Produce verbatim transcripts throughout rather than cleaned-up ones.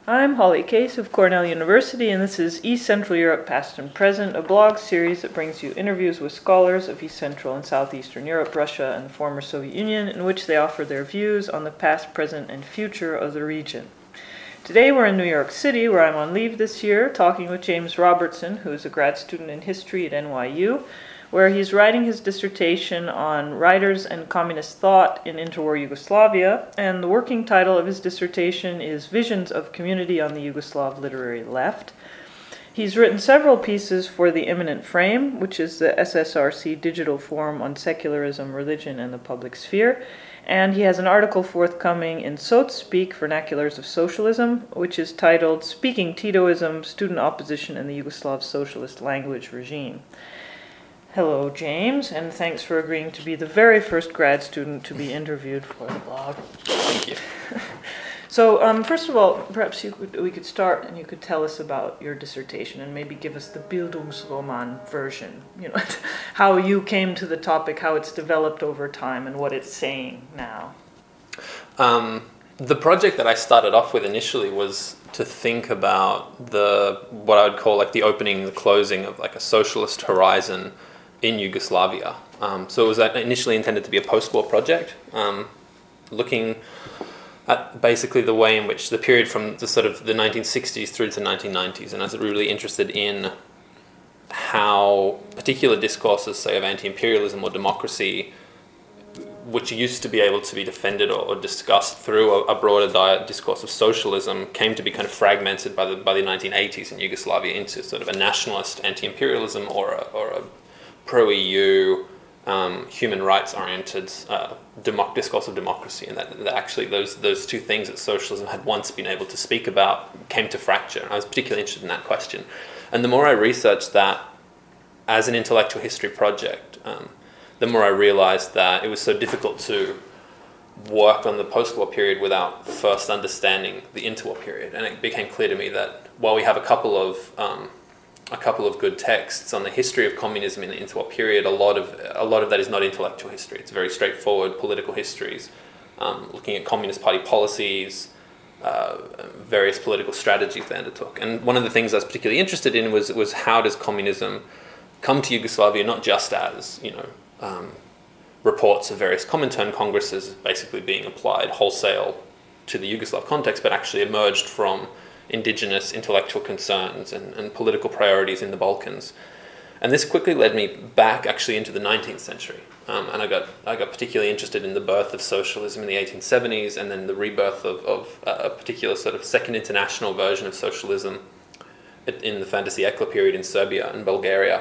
I'm Holly Case of Cornell University, and this is East Central Europe Past and Present, a blog series that brings you interviews with scholars of East Central and Southeastern Europe, Russia, and the former Soviet Union, in which they offer their views on the past, present, and future of the region. Today we're in New York City, where I'm on leave this year, talking with James Robertson, who is a grad student in history at N Y U, where he's writing his dissertation on writers and communist thought in interwar Yugoslavia, and the working title of his dissertation is Visions of Community on the Yugoslav Literary Left. He's written several pieces for the Immanent Frame, which is the S S R C digital forum on secularism, religion, and the public sphere, and he has an article forthcoming in SocSpeak, Vernaculars of Socialism, which is titled Speaking Titoism, Student Opposition in the Yugoslav Socialist Language Regime. Hello, James, and thanks for agreeing to be the very first grad student to be interviewed for the blog. Thank you. So, um, first of all, perhaps you could, we could start and you could tell us about your dissertation and maybe give us the Bildungsroman version, you know, how you came to the topic, how it's developed over time, and what it's saying now. Um, the project that I started off with initially was to think about the what I would call like the opening, the closing of like a socialist horizon in Yugoslavia. Um, so it was initially intended to be a post-war project, um, looking at basically the way in which the period from the sort of the nineteen sixties through to the nineteen nineties, and I was really interested in how particular discourses, say, of anti-imperialism or democracy, which used to be able to be defended or, or discussed through a, a broader diet discourse of socialism, came to be kind of fragmented by the by the nineteen eighties in Yugoslavia into sort of a nationalist anti-imperialism or a, or a pro-E U, um, human rights-oriented uh, democ- discourse of democracy, and that, that actually those those two things that socialism had once been able to speak about came to fracture. And I was particularly interested in that question. And the more I researched that as an intellectual history project, um, the more I realized that it was so difficult to work on the post-war period without first understanding the interwar period. And it became clear to me that while we have a couple of um, a couple of good texts on the history of communism in the interwar period, a lot of a lot of that is not intellectual history. It's very straightforward political histories, um, looking at Communist Party policies, uh, various political strategies they undertook. And one of the things I was particularly interested in was was how does communism come to Yugoslavia, not just as, you know, um, reports of various Comintern congresses basically being applied wholesale to the Yugoslav context, but actually emerged from indigenous intellectual concerns and, and political priorities in the Balkans. And this quickly led me back actually into the nineteenth century. Um, and I got I got particularly interested in the birth of socialism in the eighteen seventies, and then the rebirth of, of a particular sort of second international version of socialism in the Fantasy Ekla period in Serbia and Bulgaria.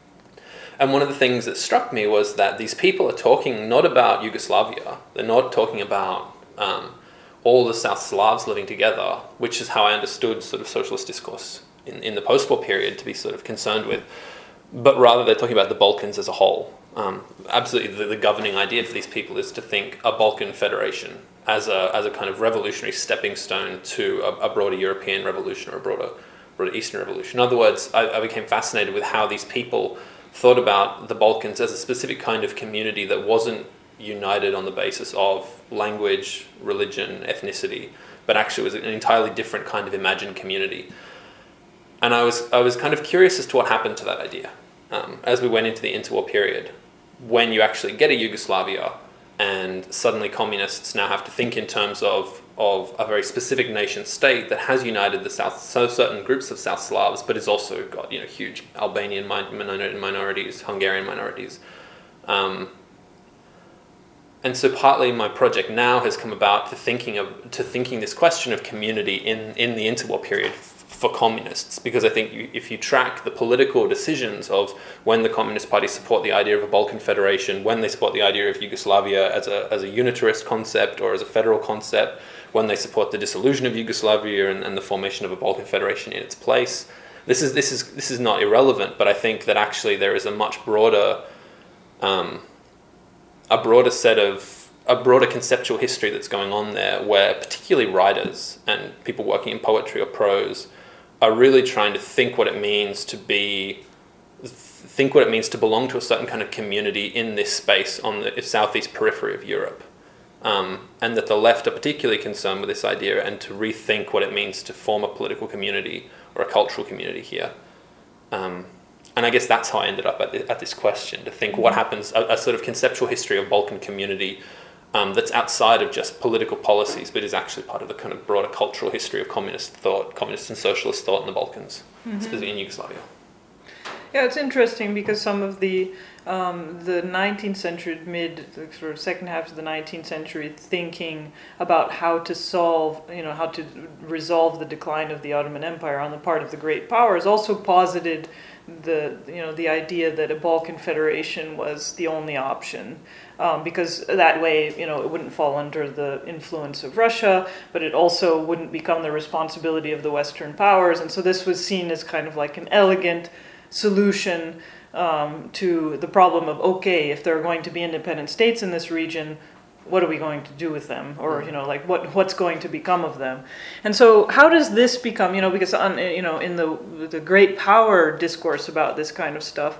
And one of the things that struck me was that these people are talking not about Yugoslavia, they're not talking about um, all the South Slavs living together, which is how I understood sort of socialist discourse in, in the post-war period to be sort of concerned with, but rather they're talking about the Balkans as a whole. Um, absolutely, the, the governing idea for these people is to think a Balkan federation as a as a kind of revolutionary stepping stone to a, a broader European revolution or a broader, broader Eastern revolution. In other words, I, I became fascinated with how these people thought about the Balkans as a specific kind of community that wasn't united on the basis of language, religion, ethnicity, but actually was an entirely different kind of imagined community. And I was I was kind of curious as to what happened to that idea um, as we went into the interwar period, when you actually get a Yugoslavia and suddenly communists now have to think in terms of of a very specific nation state that has united the South, so certain groups of South Slavs, but has also got, you know, huge Albanian min- minorities, Hungarian minorities. Um, and so partly my project now has come about to thinking of to thinking this question of community in, in the interwar period for communists, because I think you, if you track the political decisions of when the Communist Party support the idea of a Balkan Federation, when they support the idea of Yugoslavia as a as a unitarist concept or as a federal concept, when they support the dissolution of Yugoslavia and, and the formation of a Balkan Federation in its place, this is this is this is not irrelevant. But I think that actually there is a much broader, um, a broader set of a broader conceptual history that's going on there, where particularly writers and people working in poetry or prose are really trying to think what it means to be, think what it means to belong to a certain kind of community in this space on the southeast periphery of Europe. Um, and that the left are particularly concerned with this idea and to rethink what it means to form a political community or a cultural community here. Um, and I guess that's how I ended up at, the, at this question, to think what happens, a, a sort of conceptual history of Balkan community um, that's outside of just political policies, but is actually part of the kind of broader cultural history of communist thought, communist and socialist thought in the Balkans, mm-hmm. specifically in Yugoslavia. Yeah, it's interesting because some of the um, the nineteenth century, mid the sort of second half of the nineteenth century thinking about how to solve, you know, how to resolve the decline of the Ottoman Empire on the part of the great powers also posited the you know the idea that a Balkan federation was the only option. Um, because that way, you know, it wouldn't fall under the influence of Russia, but it also wouldn't become the responsibility of the Western powers. And so this was seen as kind of like an elegant solution um, to the problem of, okay, if there are going to be independent states in this region, what are we going to do with them? Or, you know, like what what's going to become of them? And so how does this become, you know, because, on, you know, in the the great power discourse about this kind of stuff,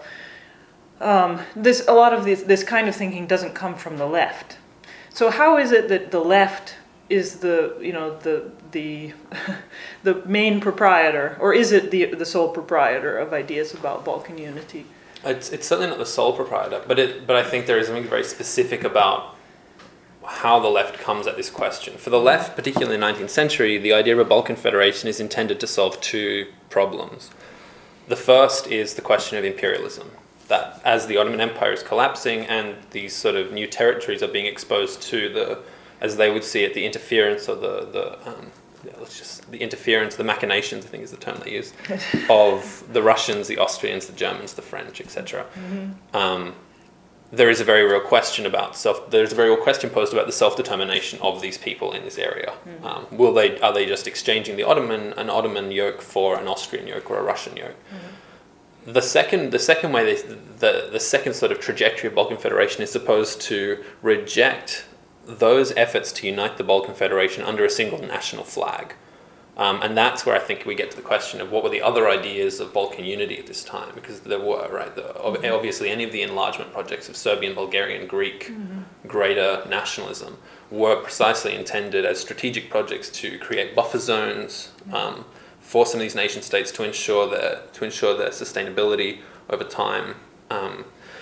um, this a lot of this, this kind of thinking doesn't come from the left. So how is it that the left is the, you know, the the the main proprietor, or is it the the sole proprietor of ideas about Balkan unity? It's it's certainly not the sole proprietor, but it but I think there is something very specific about how the left comes at this question. For the left, particularly in the nineteenth century, the idea of a Balkan federation is intended to solve two problems. The first is the question of imperialism, that as the Ottoman Empire is collapsing and these sort of new territories are being exposed to the, as they would see it, the interference or the, the um, yeah, let's just, the interference, the machinations, I think is the term they use, of the Russians, the Austrians, the Germans, the French, et cetera. Mm-hmm. Um, there is a very real question about self. There's a very real question posed about the self-determination of these people in this area. Mm-hmm. Um, will they? Are they just exchanging the Ottoman an Ottoman yoke for an Austrian yoke or a Russian yoke? Mm-hmm. The second, the second way, they, the the second sort of trajectory of Balkan Federation is supposed to reject those efforts to unite the Balkan Federation under a single national flag. Um, and that's where I think we get to the question of what were the other ideas of Balkan unity at this time, because there were, right, the, mm-hmm. obviously any of the enlargement projects of Serbian, Bulgarian, Greek, mm-hmm. greater nationalism were precisely intended as strategic projects to create buffer zones mm-hmm. um, for some of these nation states to ensure their, to ensure their sustainability over time. Um,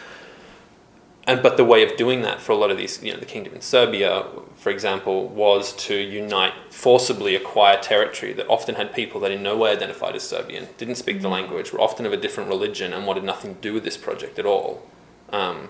And but the way of doing that for a lot of these, you know, the kingdom in Serbia, for example, was to unite, forcibly acquire territory that often had people that in no way identified as Serbian, didn't speak the language, were often of a different religion, and wanted nothing to do with this project at all. Um,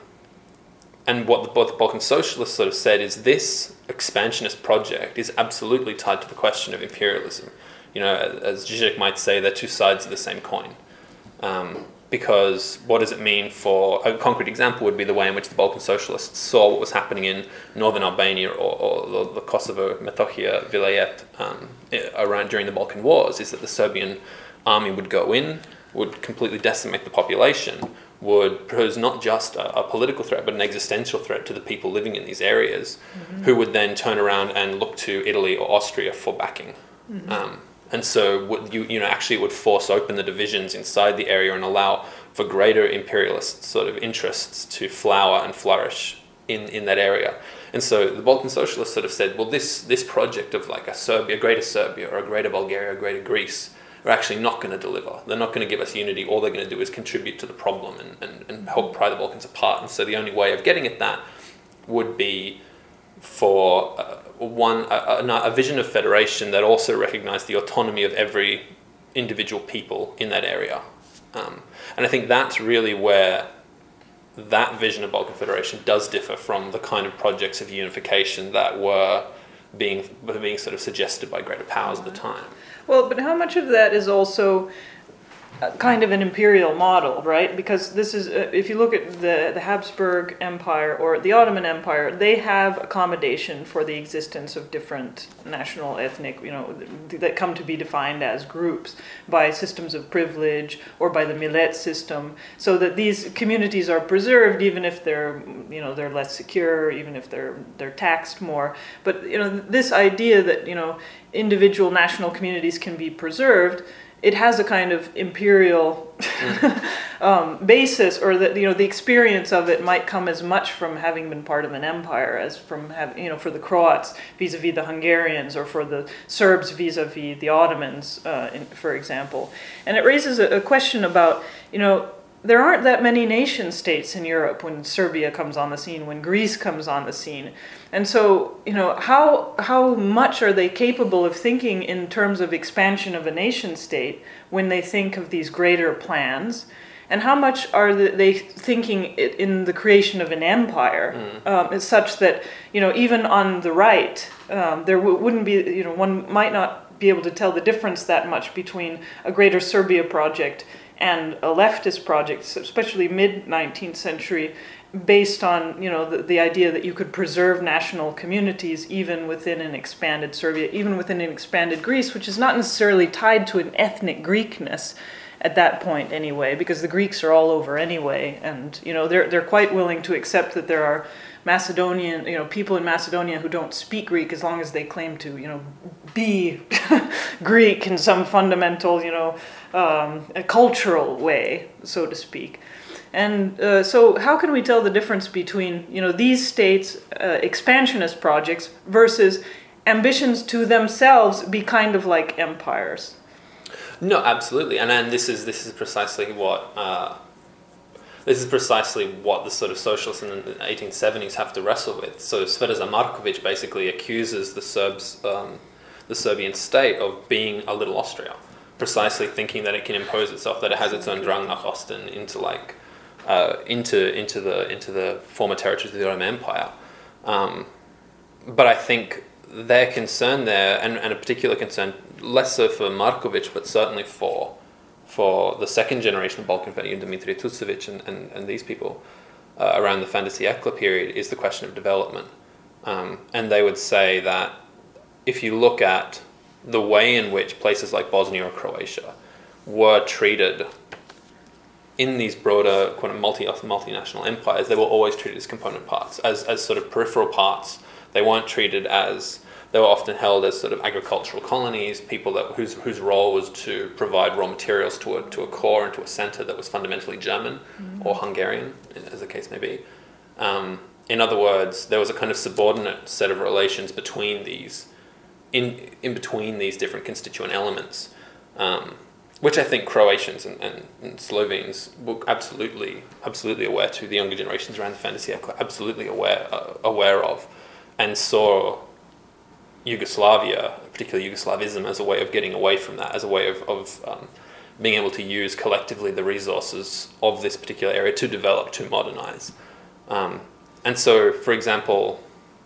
and what the, what the Balkan socialists sort of said is this expansionist project is absolutely tied to the question of imperialism. You know, as Zizek might say, they're two sides of the same coin. Um, Because what does it mean for, a concrete example would be the way in which the Balkan socialists saw what was happening in northern Albania or, or the Kosovo, Metohija, Vilayet um, around during the Balkan Wars, is that the Serbian army would go in, would completely decimate the population, would pose not just a, a political threat, but an existential threat to the people living in these areas, mm-hmm. who would then turn around and look to Italy or Austria for backing. Mm-hmm. Um, And so, you you know, actually, it would force open the divisions inside the area and allow for greater imperialist sort of interests to flower and flourish in, in that area. And so, the Balkan socialists sort of said, well, this this project of like a Serbia, greater Serbia, or a greater Bulgaria, a greater Greece, are actually not going to deliver. They're not going to give us unity. All they're going to do is contribute to the problem and, and, and help pry the Balkans apart. And so, the only way of getting at that would be for uh, one a, a, a vision of federation that also recognized the autonomy of every individual people in that area. Um, and I think that's really where that vision of Balkan Federation does differ from the kind of projects of unification that were being were being sort of suggested by greater powers at the time. Well, but how much of that is also kind of an imperial model, right? Because this is, uh, if you look at the, the Habsburg Empire or the Ottoman Empire, they have accommodation for the existence of different national, ethnic, you know, that come to be defined as groups by systems of privilege or by the millet system, so that these communities are preserved even if they're, you know, they're less secure, even if they're they're taxed more. But, you know, this idea that, you know, individual national communities can be preserved it has a kind of imperial um, basis, or that, you know, the experience of it might come as much from having been part of an empire as from having, you know, for the Croats vis-a-vis the Hungarians, or for the Serbs vis-a-vis the Ottomans, uh, in, for example. And it raises a, a question about, you know, there aren't that many nation states in Europe when Serbia comes on the scene, when Greece comes on the scene. And so, you know, how how much are they capable of thinking in terms of expansion of a nation state when they think of these greater plans? And how much are they thinking in the creation of an empire, mm. um, such that, you know, even on the right, um, there w- wouldn't be, you know, one might not be able to tell the difference that much between a Greater Serbia project and a leftist project, especially mid-nineteenth century, based on, you know, the, the idea that you could preserve national communities even within an expanded Serbia, even within an expanded Greece, which is not necessarily tied to an ethnic Greekness at that point anyway, because the Greeks are all over anyway, and, you know, they're they're quite willing to accept that there are Macedonian, you know, people in Macedonia who don't speak Greek as long as they claim to, you know, be Greek in some fundamental, you know, um, a cultural way, so to speak. And uh, so how can we tell the difference between, you know, these states' uh, expansionist projects versus ambitions to themselves be kind of like empires? No, absolutely, and and this is this is precisely what uh, this is precisely what the sort of socialists in the eighteen seventies have to wrestle with. So Svetozar Marković basically accuses the Serbs, um, the Serbian state, of being a little Austria, precisely thinking that it can impose itself, that it has its own Drang nach Osten into like uh, into into the into the former territories of the Ottoman Empire. Um, but I think their concern there, and, and a particular concern, less so for Marković, but certainly for for the second generation of Balkan Fed, Dimitrije Tucović and, and, and these people uh, around the fin de siècle period, is the question of development. Um, and they would say that if you look at the way in which places like Bosnia or Croatia were treated in these broader kind of multi multinational empires, they were always treated as component parts, as as sort of peripheral parts. They weren't treated as, they were often held as sort of agricultural colonies, people that whose whose role was to provide raw materials to a to a core and to a center that was fundamentally German mm-hmm. or Hungarian, as the case may be. Um, in other words, there was a kind of subordinate set of relations between these, in in between these different constituent elements, um, which I think Croatians and, and, and Slovenes were absolutely absolutely aware to. The younger generations around the fin de siècle are absolutely aware uh, aware of, and saw Yugoslavia, particularly Yugoslavism, as a way of getting away from that, as a way of, of um, being able to use collectively the resources of this particular area to develop, to modernize. Um, and so, for example,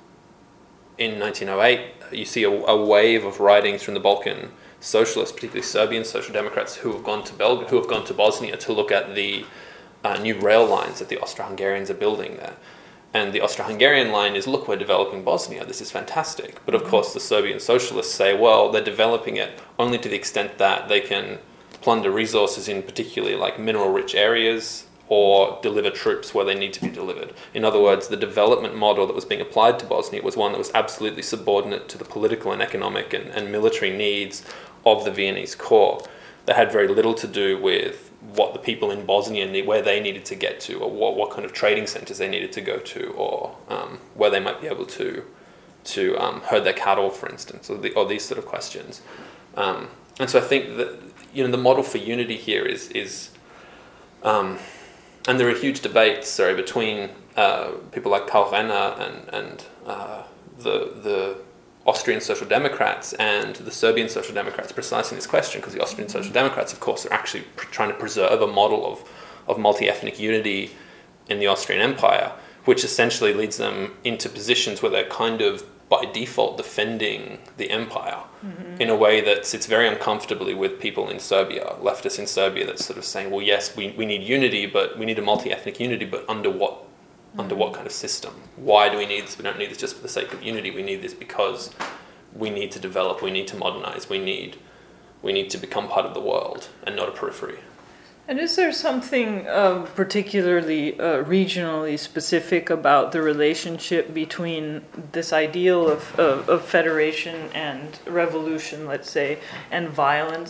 in nineteen oh eight, you see a, a wave of writings from the Balkan socialists, particularly Serbian social democrats, who have gone to Belgrade, who have gone to Bosnia to look at the uh, new rail lines that the Austro-Hungarians are building there. And the Austro-Hungarian line is, look, we're developing Bosnia, this is fantastic. But of course the Serbian socialists say, well, they're developing it only to the extent that they can plunder resources in particularly like mineral-rich areas or deliver troops where they need to be delivered. In other words, the development model that was being applied to Bosnia was one that was absolutely subordinate to the political and economic and, and military needs of the Viennese core. That had very little to do with what the people in Bosnia need, where they needed to get to, or what, what kind of trading centers they needed to go to, or um, where they might be able to to um, herd their cattle, for instance, or, the, or these sort of questions. Um, and so I think that, you know, the model for unity here is is, um, and there are huge debates, sorry, between uh, people like Karl Renner and and uh, the the. Austrian Social Democrats and the Serbian Social Democrats precisely in this question, because the Austrian Social Democrats, of course, are actually pr- trying to preserve a model of, of multi-ethnic unity in the Austrian Empire, which essentially leads them into positions where they're kind of by default defending the empire mm-hmm. in a way that sits very uncomfortably with people in Serbia, leftists in Serbia, that's sort of saying, well, yes, we, we need unity, but we need a multi-ethnic unity, but under what Under what kind of system? Why do we need this? We don't need this just for the sake of unity. We need this because we need to develop, we need to modernize, we need we need to become part of the world and not a periphery. And is there something uh, particularly uh, regionally specific about the relationship between this ideal of, of, of federation and revolution, let's say, and violence?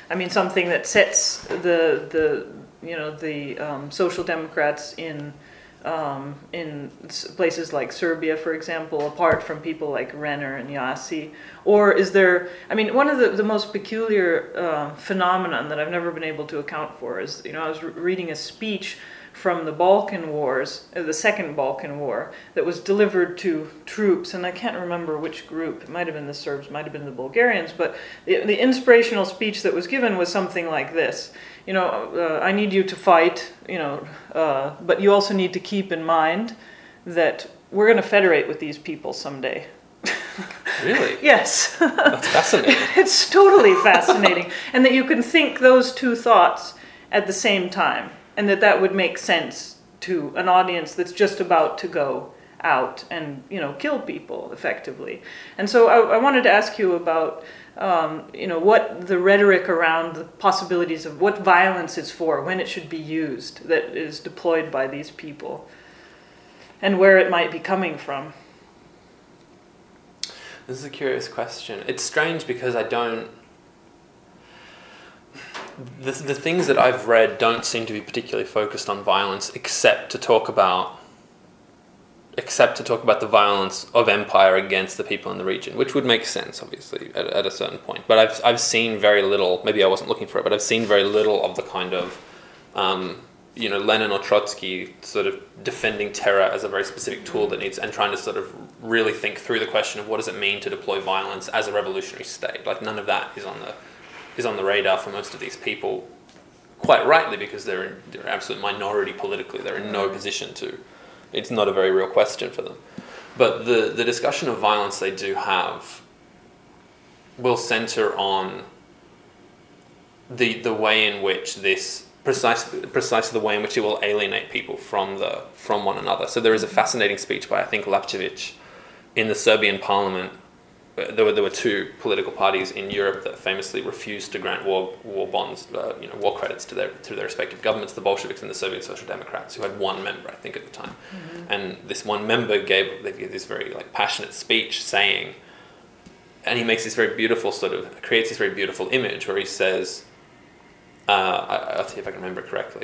I mean, something that sets the the you know the um, Social Democrats in um, in places like Serbia, for example, apart from people like Renner and Jassy? Or is there, I mean, one of the, the most peculiar uh, phenomenon that I've never been able to account for is, you know, I was re- reading a speech from the Balkan Wars, uh, the Second Balkan War, that was delivered to troops, and I can't remember which group. It might have been the Serbs, might have been the Bulgarians, but the, the inspirational speech that was given was something like this. You know, uh, I need you to fight, you know, uh, but you also need to keep in mind that we're going to federate with these people someday. Really? Yes. That's fascinating. It's totally fascinating. And that you can think those two thoughts at the same time. And that that would make sense to an audience that's just about to go out and, you know, kill people effectively. And so I, I wanted to ask you about, um, you know, what the rhetoric around the possibilities of what violence is for, when it should be used, that is deployed by these people, and where it might be coming from. This is a curious question. It's strange because I don't... The, the things that I've read don't seem to be particularly focused on violence, except to talk about except to talk about the violence of empire against the people in the region, which would make sense, obviously, at, at a certain point. But I've I've seen very little. Maybe I wasn't looking for it, but I've seen very little of the kind of um, you know, Lenin or Trotsky sort of defending terror as a very specific tool that needs, and trying to sort of really think through the question of what does it mean to deploy violence as a revolutionary state. Like, none of that is on the is on the radar for most of these people, quite rightly, because they're in, they're an absolute minority politically. They're in no position to. It's not a very real question for them. But the, the discussion of violence they do have will center on the the way in which this precisely precisely the way in which it will alienate people from the from one another. So there is a fascinating speech by, I think, Lapčević in the Serbian parliament. There were there were two political parties in Europe that famously refused to grant war war bonds, uh, you know, war credits to their to their respective governments, the Bolsheviks and the Serbian Social Democrats, who had one member, I think, at the time. Mm-hmm. And this one member gave they gave this very like passionate speech saying, and he makes this very beautiful sort of creates this very beautiful image where he says, uh, I, I'll see if I can remember it correctly,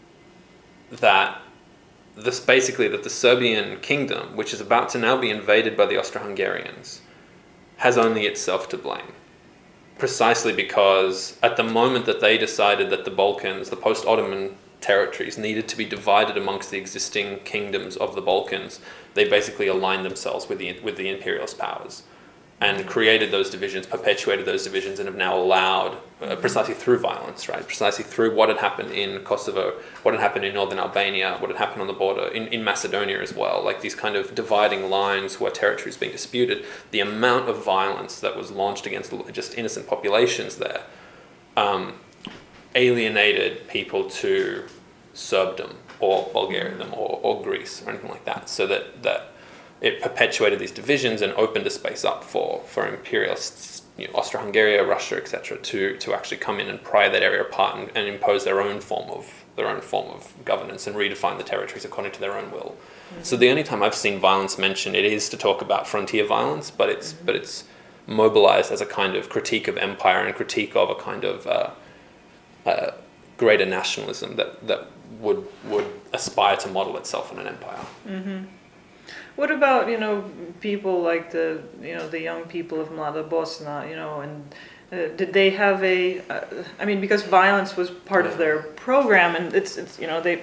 that this basically that the Serbian kingdom, which is about to now be invaded by the Austro-Hungarians, has only itself to blame, precisely because at the moment that they decided that the Balkans, the post-Ottoman territories, needed to be divided amongst the existing kingdoms of the Balkans, they basically aligned themselves with the with the imperialist powers and created those divisions, perpetuated those divisions, and have now allowed, uh, precisely through violence, right, precisely through what had happened in Kosovo, what had happened in northern Albania, what had happened on the border, in, in Macedonia as well, like these kind of dividing lines where territories being disputed, the amount of violence that was launched against just innocent populations there um, alienated people to Serbdom or Bulgarianism or, or Greece or anything like that, so that, that it perpetuated these divisions and opened a space up for, for imperialists, you know, Austro-Hungary, Russia, et cetera, to to actually come in and pry that area apart and, and impose their own form of their own form of governance and redefine the territories according to their own will. Mm-hmm. So the only time I've seen violence mentioned, it is to talk about frontier violence, but it's mm-hmm. but it's mobilized as a kind of critique of empire and critique of a kind of uh, uh, greater nationalism that that would would aspire to model itself in an empire. Mm-hmm. What about, you know, people like the, you know, the young people of Mlada Bosna, you know, and uh, did they have a, uh, I mean, because violence was part yeah. of their program, and it's, it's you know, they,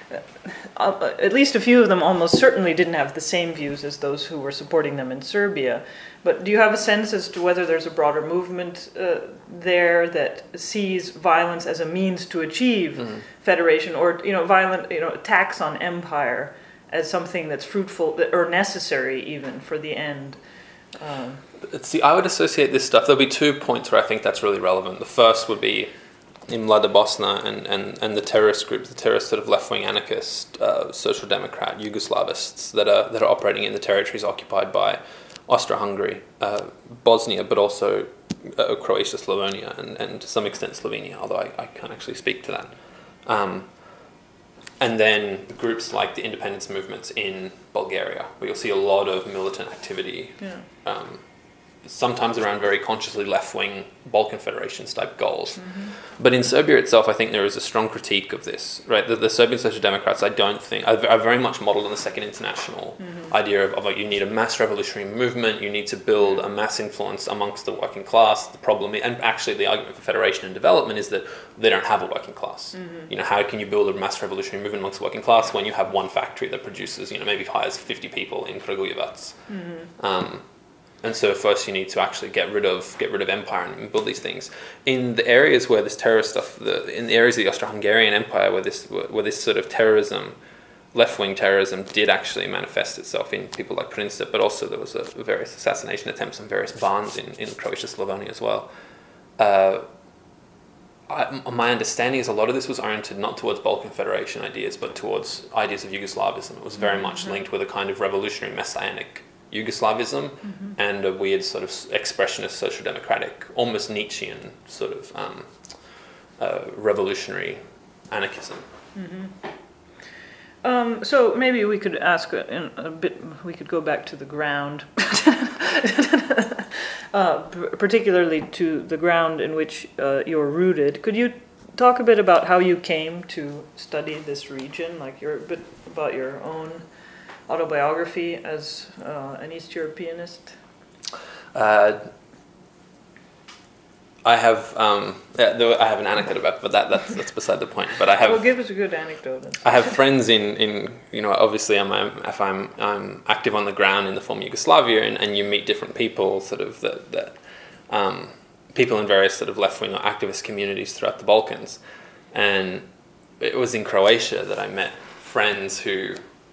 uh, at least a few of them almost certainly didn't have the same views as those who were supporting them in Serbia. But do you have a sense as to whether there's a broader movement uh, there that sees violence as a means to achieve mm. federation, or, you know, violent, you know, attacks on empire as something that's fruitful or necessary even for the end? Um, See, I would associate this stuff. There'll be two points where I think that's really relevant. The first would be in Mlada Bosna and, and, and the terrorist groups, the terrorist sort of left-wing anarchist, uh, social democrat, Yugoslavists that are that are operating in the territories occupied by Austro-Hungary, uh, Bosnia, but also uh, Croatia, Slavonia, and, and to some extent Slovenia, although I, I can't actually speak to that. Um, And then groups like the independence movements in Bulgaria, where you'll see a lot of militant activity, yeah. um, sometimes around very consciously left-wing Balkan Federations type goals. Mm-hmm. But in Serbia itself, I think there is a strong critique of this, right? The, the Serbian Social Democrats, I don't think, are, are very much modeled on the Second International mm-hmm. idea of, of like, you need a mass revolutionary movement, you need to build a mass influence amongst the working class. The problem, and actually the argument for federation and development is that they don't have a working class. Mm-hmm. You know, how can you build a mass revolutionary movement amongst the working class when you have one factory that produces, you know, maybe hires fifty people in Kragujevac? Mm-hmm. Um, And so first you need to actually get rid of get rid of empire and build these things. In the areas where this terrorist stuff, the, in the areas of the Austro-Hungarian Empire where this where this sort of terrorism, left-wing terrorism, did actually manifest itself in people like Princip, but also there was a, various assassination attempts on various Bans in, in Croatia, Slavonia as well. Uh, I, my understanding is a lot of this was oriented not towards Balkan Federation ideas, but towards ideas of Yugoslavism. It was very much linked with a kind of revolutionary messianic Yugoslavism mm-hmm. and a weird sort of expressionist social democratic, almost Nietzschean sort of um, uh, revolutionary anarchism. Mm-hmm. Um, so maybe we could ask a, in a bit. We could go back to the ground, uh, p- particularly to the ground in which uh, you're rooted. Could you talk a bit about how you came to study this region, like your a bit about your own autobiography as uh, an East Europeanist? Uh, I have um, yeah, there, I have an anecdote about it, but that that's, that's beside the point. But I have. Well, give us a good anecdote. I have friends in, in you know obviously I'm, I'm if I'm I'm active on the ground in the former Yugoslavia, and, and you meet different people, sort of that that um, people in various sort of left wing or activist communities throughout the Balkans, and it was in Croatia that I met friends who.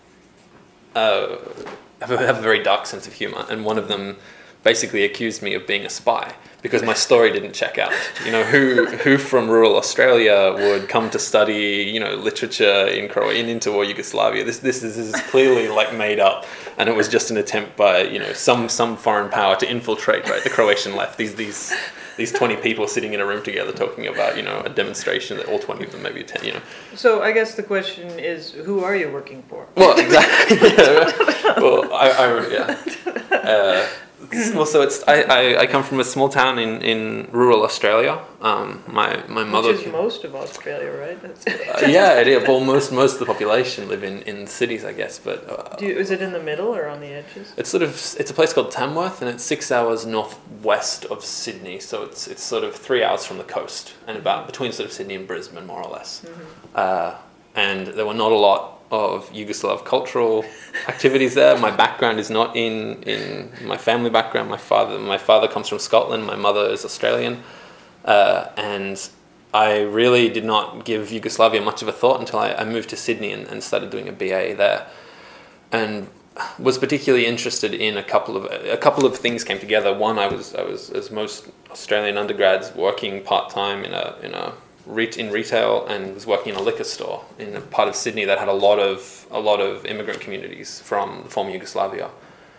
Uh, have, a, have a very dark sense of humor, and one of them basically accused me of being a spy because my story didn't check out. You know, who who from rural Australia would come to study, you know, literature in Croatia, in interwar Yugoslavia? This this is, this is clearly like made up, and it was just an attempt by, you know, some some foreign power to infiltrate, right, the Croatian left. These these. These twenty people sitting in a room together talking about, you know, a demonstration that all twenty of them maybe attend, you know. So I guess the question is, who are you working for? Well, exactly. well, I, I yeah. Uh, well, so it's I, I, I come from a small town in, in rural Australia. Um, my my mother. Which is most of Australia, right? uh, yeah, it is. Well, most most of the population live in, in cities, I guess. But uh, Do you, is it in the middle or on the edges? It's sort of it's a place called Tamworth, and it's six hours northwest of Sydney. So it's it's sort of three hours from the coast, and about between sort of Sydney and Brisbane, more or less. Mm-hmm. Uh, and there were not a lot of Yugoslav cultural activities there. My background is not in, in my family background. My father my father comes from Scotland. My mother is Australian, uh, and I really did not give Yugoslavia much of a thought until I, I moved to Sydney and, and started doing a B A there, and was particularly interested in a couple of a couple of things came together. One, I was I was as most Australian undergrads working part time in a in a in retail, and was working in a liquor store in a part of Sydney that had a lot of a lot of immigrant communities from the former Yugoslavia,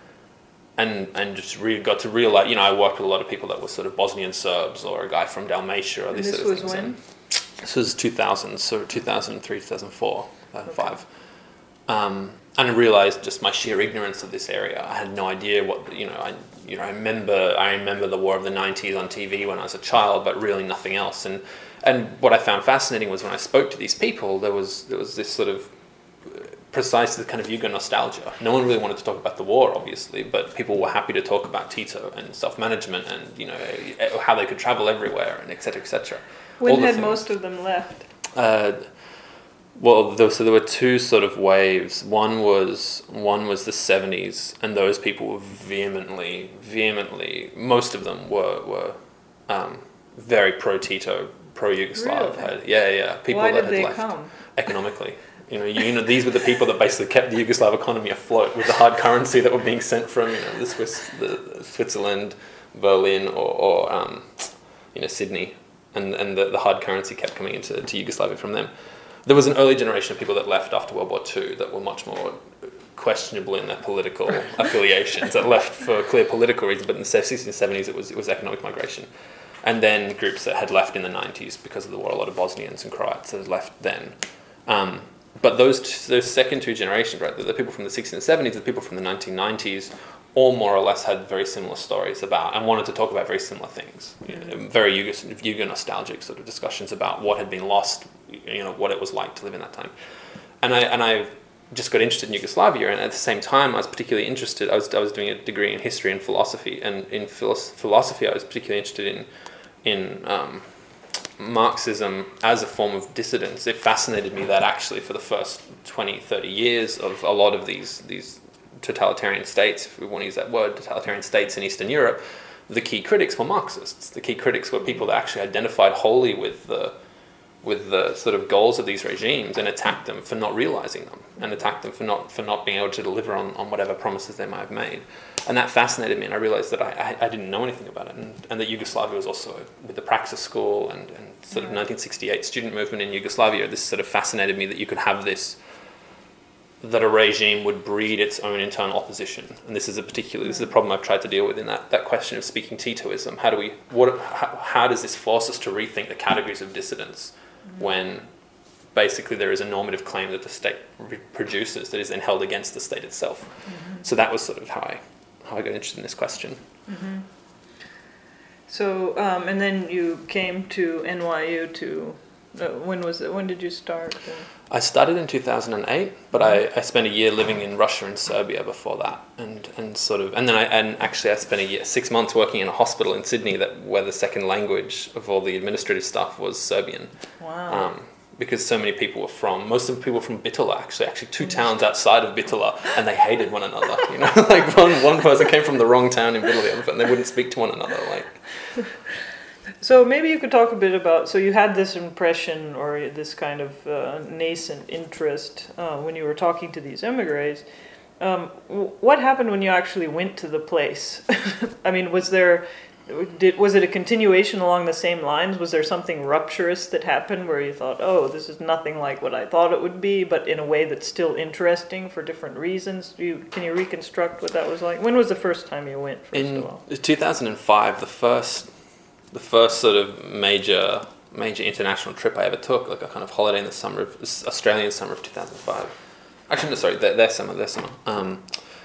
and and just really got to realize, you know, I worked with a lot of people that were sort of Bosnian Serbs or a guy from Dalmatia or and these this sort of was things. When? And this was two thousand, so two thousand three, two thousand four, two thousand five. Okay. Um, and I realized just my sheer ignorance of this area. I had no idea what, you know, I you know I remember I remember the War of the nineties on T V when I was a child, but really nothing else. And And what I found fascinating was when I spoke to these people, there was there was this sort of precise kind of Yugo nostalgia. No one really wanted to talk about the war, obviously, but people were happy to talk about Tito and self-management and, you know, how they could travel everywhere and et cetera, et cetera. When had most of them left? Uh, well, there, so there were two sort of waves. One was one was the seventies, and those people were vehemently, vehemently. Most of them were were um, very pro-Tito. Pro-Yugoslav Really? had, yeah, yeah. People Why that did had they left come? economically. You know, you, you know, these were the people that basically kept the Yugoslav economy afloat with the hard currency that were being sent from, you know, the Swiss, the, the Switzerland, Berlin, or, or um, you know, Sydney, and and the, the hard currency kept coming into to Yugoslavia from them. There was an early generation of people that left after World War Two that were much more questionable in their political affiliations, that left for clear political reasons, but in the sixties and seventies it was it was economic migration. And then groups that had left in the nineties because of the war, a lot of Bosnians and Croats had left then. Um, but those t- those second two generations, right, the, the people from the sixties and seventies, the people from the nineteen nineties, all more or less had very similar stories about and wanted to talk about very similar things. You know, very Yugo, Yugo nostalgic sort of discussions about what had been lost, you know, what it was like to live in that time. And I and I just got interested in Yugoslavia, and at the same time I was particularly interested. I was I was doing a degree in history and philosophy, and in philosophy I was particularly interested in in um, Marxism as a form of dissidence. It fascinated me that actually for the first twenty, thirty years of a lot of these these totalitarian states, if we want to use that word, totalitarian states in Eastern Europe, the key critics were Marxists. The key critics were people that actually identified wholly with the with the sort of goals of these regimes and attacked them for not realizing them, and attacked them for not for not being able to deliver on, on whatever promises they might have made. And that fascinated me, and I realized that I, I, I didn't know anything about it, and, and that Yugoslavia was also, with the Praxis School and, and sort of nineteen sixty-eight student movement in Yugoslavia, this sort of fascinated me that you could have this, that a regime would breed its own internal opposition. And this is a particular, this is a problem I've tried to deal with in that, that question of speaking Titoism. How do we, what, how, how does this force us to rethink the categories of dissidence when basically there is a normative claim that the state re- produces that is then held against the state itself? Mm-hmm. So that was sort of how I, how I got interested in this question. Mm-hmm. So, um, and then you came to N Y U to, uh, when was it, when did you start? Uh, I started in two thousand eight, but I, I spent a year living in Russia and Serbia before that, and, and sort of, and then I, and actually I spent a year, six months working in a hospital in Sydney that where the second language of all the administrative stuff was Serbian. Wow. Um, because so many people were from, most of the people were from Bitola, actually, actually two towns outside of Bitola, and they hated one another, you know, like one, one person came from the wrong town in Bitola, and they wouldn't speak to one another, like. So maybe you could talk a bit about, so you had this impression or this kind of uh, nascent interest uh, when you were talking to these emigres. Um, what happened when you actually went to the place? I mean, was there, did, was it a continuation along the same lines? Was there something rupturous that happened where you thought, oh, this is nothing like what I thought it would be, but in a way that's still interesting for different reasons? Do you, can you reconstruct what that was like? When was the first time you went, first in of all? two thousand five, the first... The first sort of major major international trip I ever took, like a kind of holiday in the summer of Australian summer of two thousand five. Actually, no, sorry, their, their summer, their summer. Um,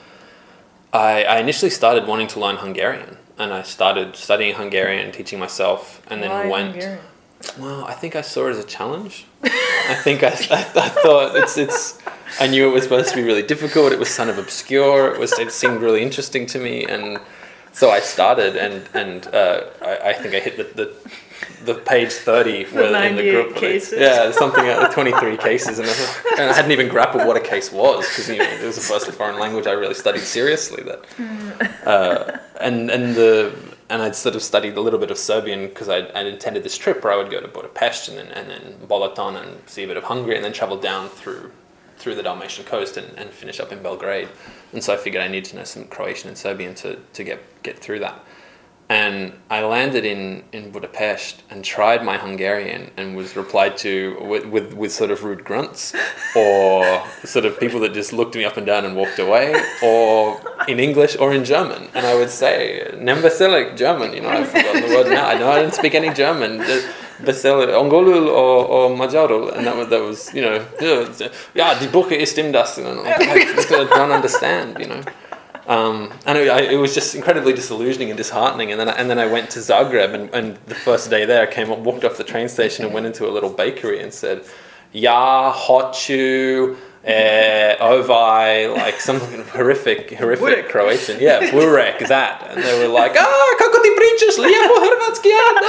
I, I initially started wanting to learn Hungarian, and I started studying Hungarian, teaching myself, and then Why went. Hungarian? Well, I think I saw it as a challenge. I think I, I, I thought it's it's. I knew it was supposed to be really difficult. It was kind of obscure. It was it seemed really interesting to me, and. So I started, and and uh, I, I think I hit the the, the page thirty the in the group. Cases. Yeah, something like the twenty-three cases, and I, and I hadn't even grappled what a case was because you know, it was the first foreign language I really studied seriously. That, uh, and and the and I'd sort of studied a little bit of Serbian because I'd, I'd intended this trip where I would go to Budapest and then and then Balaton and see a bit of Hungary, and then travel down through through the Dalmatian coast and, and finish up in Belgrade. And so I figured I needed to know some Croatian and Serbian to, to get get through that. And I landed in, in Budapest and tried my Hungarian and was replied to with, with, with sort of rude grunts or sort of people that just looked me up and down and walked away, or in English or in German. And I would say, Nem beszélek German, you know, I've forgotten the word now. I know I didn't speak any German. Beszélek angolul or, or magyarul, and that was, that was, you know, yeah, die Buche ist im das, you know, I don't understand, you know. Um, and it, I, it was just incredibly disillusioning and disheartening. And then I, and then I went to Zagreb, and, and the first day there, I came up, walked off the train station, and went into a little bakery and said, "Ja, hoću eh, ovaj," like some horrific, horrific Burek. Croatian. Yeah, burek, that. And they were like, "Ah, kako ti pričaš lijepo hrvatski?"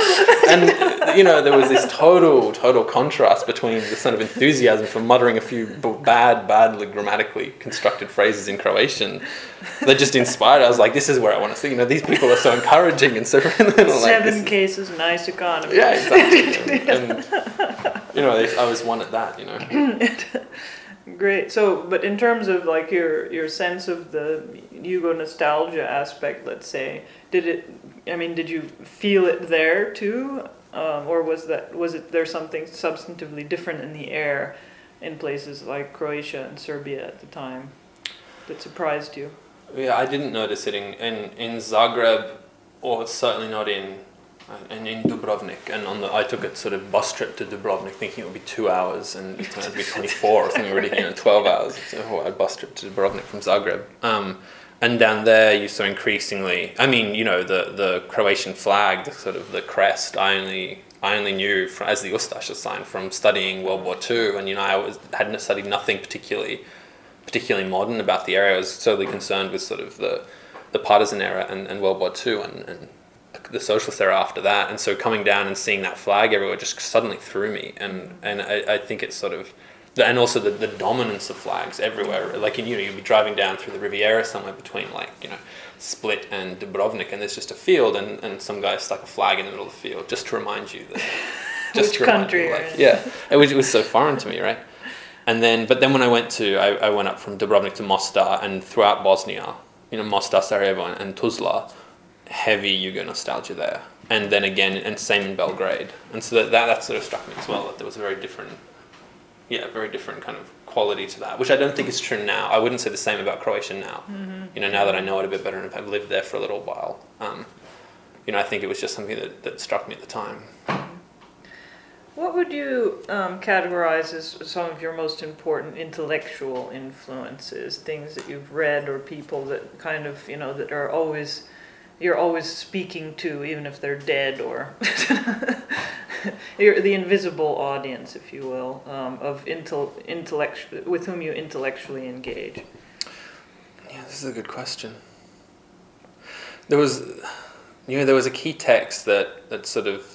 And you know, there was this total, total contrast between the sort of enthusiasm for muttering a few bad, badly grammatically constructed phrases in Croatian that just inspired. I was like, this is where I want to see. You know, these people are so encouraging and so. like, Seven this, cases, nice economy. Yeah, exactly. and, and, you know, I was one at that. You know. Great. So, but in terms of like your your sense of the Yugo nostalgia aspect, let's say, did it? I mean, did you feel it there too, um, or was that was it there something substantively different in the air in places like Croatia and Serbia at the time that surprised you? Yeah, I didn't notice it in in, in Zagreb, or certainly not in and in Dubrovnik, and on the I took a sort of bus trip to Dubrovnik thinking it would be two hours, and it turned out to be twenty-four or something really, you know, twelve hours. So, oh, a bus trip to Dubrovnik from Zagreb. Um, and down there, you saw increasingly. I mean, you know, the the Croatian flag, the sort of the crest. I only I only knew from, as the Ustasha sign from studying World War Two, and you know, I was hadn't studied nothing particularly particularly modern about the area. I was solely concerned with sort of the the partisan era and, and World War Two and. and the socialist era after that, and so coming down and seeing that flag everywhere just suddenly threw me, and and I, I think it's sort of, and also the, the dominance of flags everywhere. Like, you know, you'd be driving down through the Riviera somewhere between, like, you know, Split and Dubrovnik, and there's just a field, and, and some guy stuck a flag in the middle of the field just to remind you that. Just Which to remind country? you, like, yeah, it was, it was so foreign to me, right? And then, but then when I went to, I, I went up from Dubrovnik to Mostar, and throughout Bosnia, you know, Mostar, Sarajevo, and, and Tuzla, heavy Yugo nostalgia there, and then again, and same in Belgrade, and so that, that that sort of struck me as well, that there was a very different, yeah, very different kind of quality to that, which I don't think is true now. I wouldn't say the same about Croatia now. Mm-hmm. You know, now that I know it a bit better and have lived there for a little while, um, you know, I think it was just something that, that struck me at the time. What would you um, categorize as some of your most important intellectual influences, things that you've read or people that kind of, you know, that are always, you're always speaking to, even if they're dead, or you're the invisible audience, if you will, um, of intel, intellect, with whom you intellectually engage? Yeah, this is a good question. There was, you know, there was a key text that, that sort of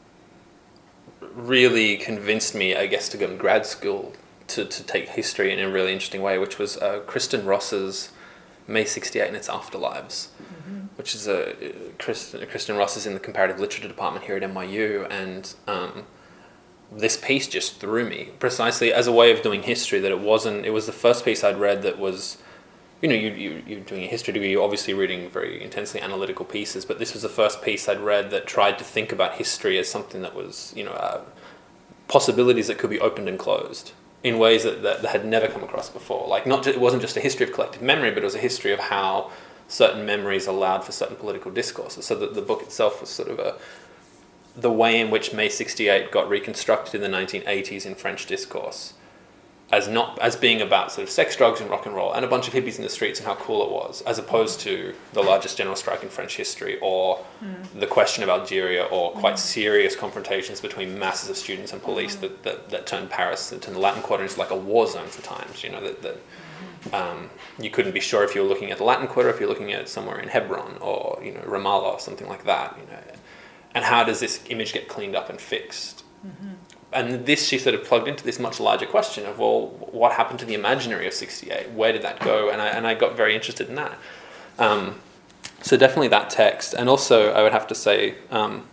really convinced me, I guess, to go to grad school to, to take history in a really interesting way, which was uh, Kristen Ross's May sixty-eight and Its Afterlives, mm-hmm. which is a Kristen, Kristen Ross is in the comparative literature department here at N Y U, and um, this piece just threw me precisely as a way of doing history. That it wasn't. It was the first piece I'd read that was, you know, you, you you're doing a history degree. You're obviously reading very intensely analytical pieces, but this was the first piece I'd read that tried to think about history as something that was, you know, uh, possibilities that could be opened and closed in ways that, that, that had never come across before. Like, not just, it wasn't just a history of collective memory, but it was a history of how certain memories allowed for certain political discourses. So that the book itself was sort of a the way in which May sixty-eight got reconstructed in the nineteen eighties in French discourse as not as being about sort of sex, drugs, and rock and roll, and a bunch of hippies in the streets and how cool it was, as opposed to the largest general strike in French history, or mm. the question of Algeria, or quite mm. serious confrontations between masses of students and police mm. that, that, that turned Paris, that turned the Latin Quarter into like a war zone for times. You know, that, that um, you couldn't be sure if you were looking at the Latin Quarter, if you're looking at it somewhere in Hebron, or, you know, Ramallah, or something like that. You know, and how does this image get cleaned up and fixed? Mm-hmm. And this, she sort of plugged into this much larger question of, well, what happened to the imaginary of sixty-eight? Where did that go? And I and I got very interested in that. Um, so definitely that text. And also, I would have to say, um,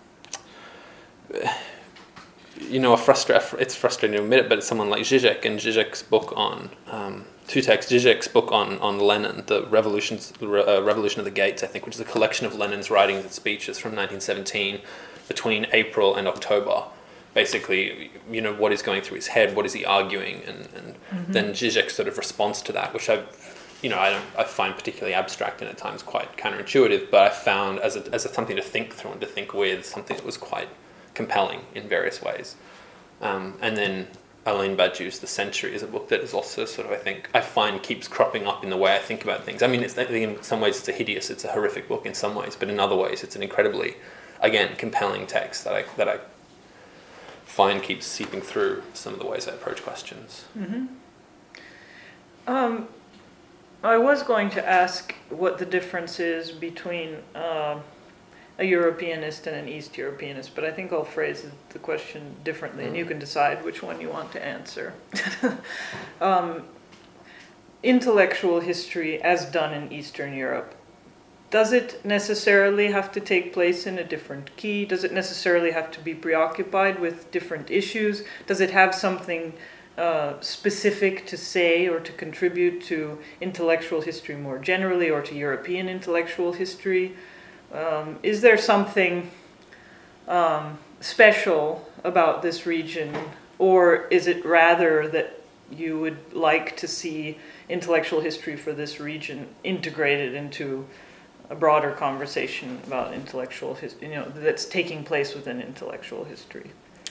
you know, a frustra- it's frustrating to admit it, but it's someone like Zizek, and Zizek's book on, um, two texts, Zizek's book on, on Lenin, The Revolutions, the uh, Revolution of the Gates, I think, which is a collection of Lenin's writings and speeches from nineteen seventeen between April and October. Basically, you know, what is going through his head, what is he arguing, and, and mm-hmm. then Zizek's sort of response to that, which I, you know, I don't, I find particularly abstract and at times quite counterintuitive, but I found as a, as a something to think through and to think with, something that was quite compelling in various ways. Um, and then Alain Badiou's The Century is a book that is also sort of, I think, I find keeps cropping up in the way I think about things. I mean, it's, in some ways it's a hideous, it's a horrific book in some ways, but in other ways it's an incredibly, again, compelling text that I that I find keeps seeping through some of the ways I approach questions. Mm-hmm. Um, I was going to ask what the difference is between uh, a Europeanist and an East Europeanist, but I think I'll phrase the question differently, mm. and you can decide which one you want to answer. um, intellectual history, as done in Eastern Europe, does it necessarily have to take place in a different key? Does it necessarily have to be preoccupied with different issues? Does it have something uh, specific to say or to contribute to intellectual history more generally, or to European intellectual history? Um, is there something um, special about this region, or is it rather that you would like to see intellectual history for this region integrated into a broader conversation about intellectual history, you know, that's taking place within intellectual history.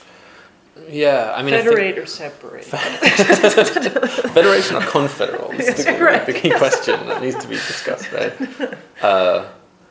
Yeah, I mean, Federate I think or separate? Federation or confederal is Yes, the, right. the key question that needs to be discussed, right? Uh,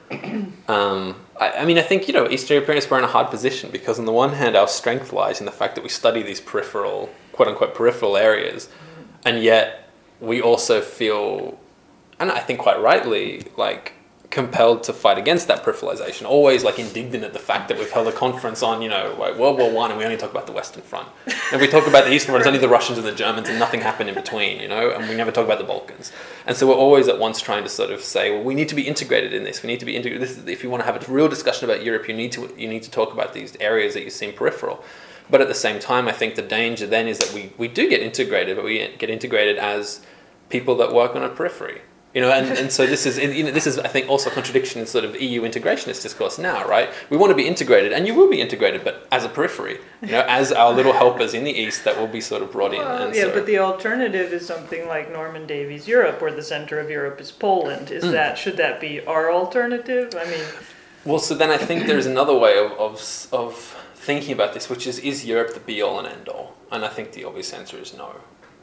um, I, I mean, I think, you know, Eastern Europeans were in a hard position because on the one hand, our strength lies in the fact that we study these peripheral, quote-unquote, peripheral areas, and yet we also feel, and I think quite rightly, like, compelled to fight against that peripheralization, always like indignant at the fact that we've held a conference on, you know, like World War One and we only talk about the Western Front. And we talk about the Eastern Front, it's only the Russians and the Germans and nothing happened in between, you know, and we never talk about the Balkans. And so we're always at once trying to sort of say, well, we need to be integrated in this. We need to be integrated. This is, if you want to have a real discussion about Europe, you need to you need to talk about these areas that you seem peripheral. But at the same time, I think the danger then is that we, we do get integrated, but we get integrated as people that work on a periphery. You know, and, and so this is, you know, this is, I think, also a contradiction in sort of E U integrationist discourse now, right? We want to be integrated, and you will be integrated, but as a periphery, you know, as our little helpers in the East that will be sort of brought in. Well, and yeah, so, but the alternative is something like Norman Davies' Europe, where the center of Europe is Poland. Is Mm. that, should that be our alternative? I mean... Well, so then I think there's another way of, of, of thinking about this, which is, is Europe the be-all and end-all? And I think the obvious answer is no.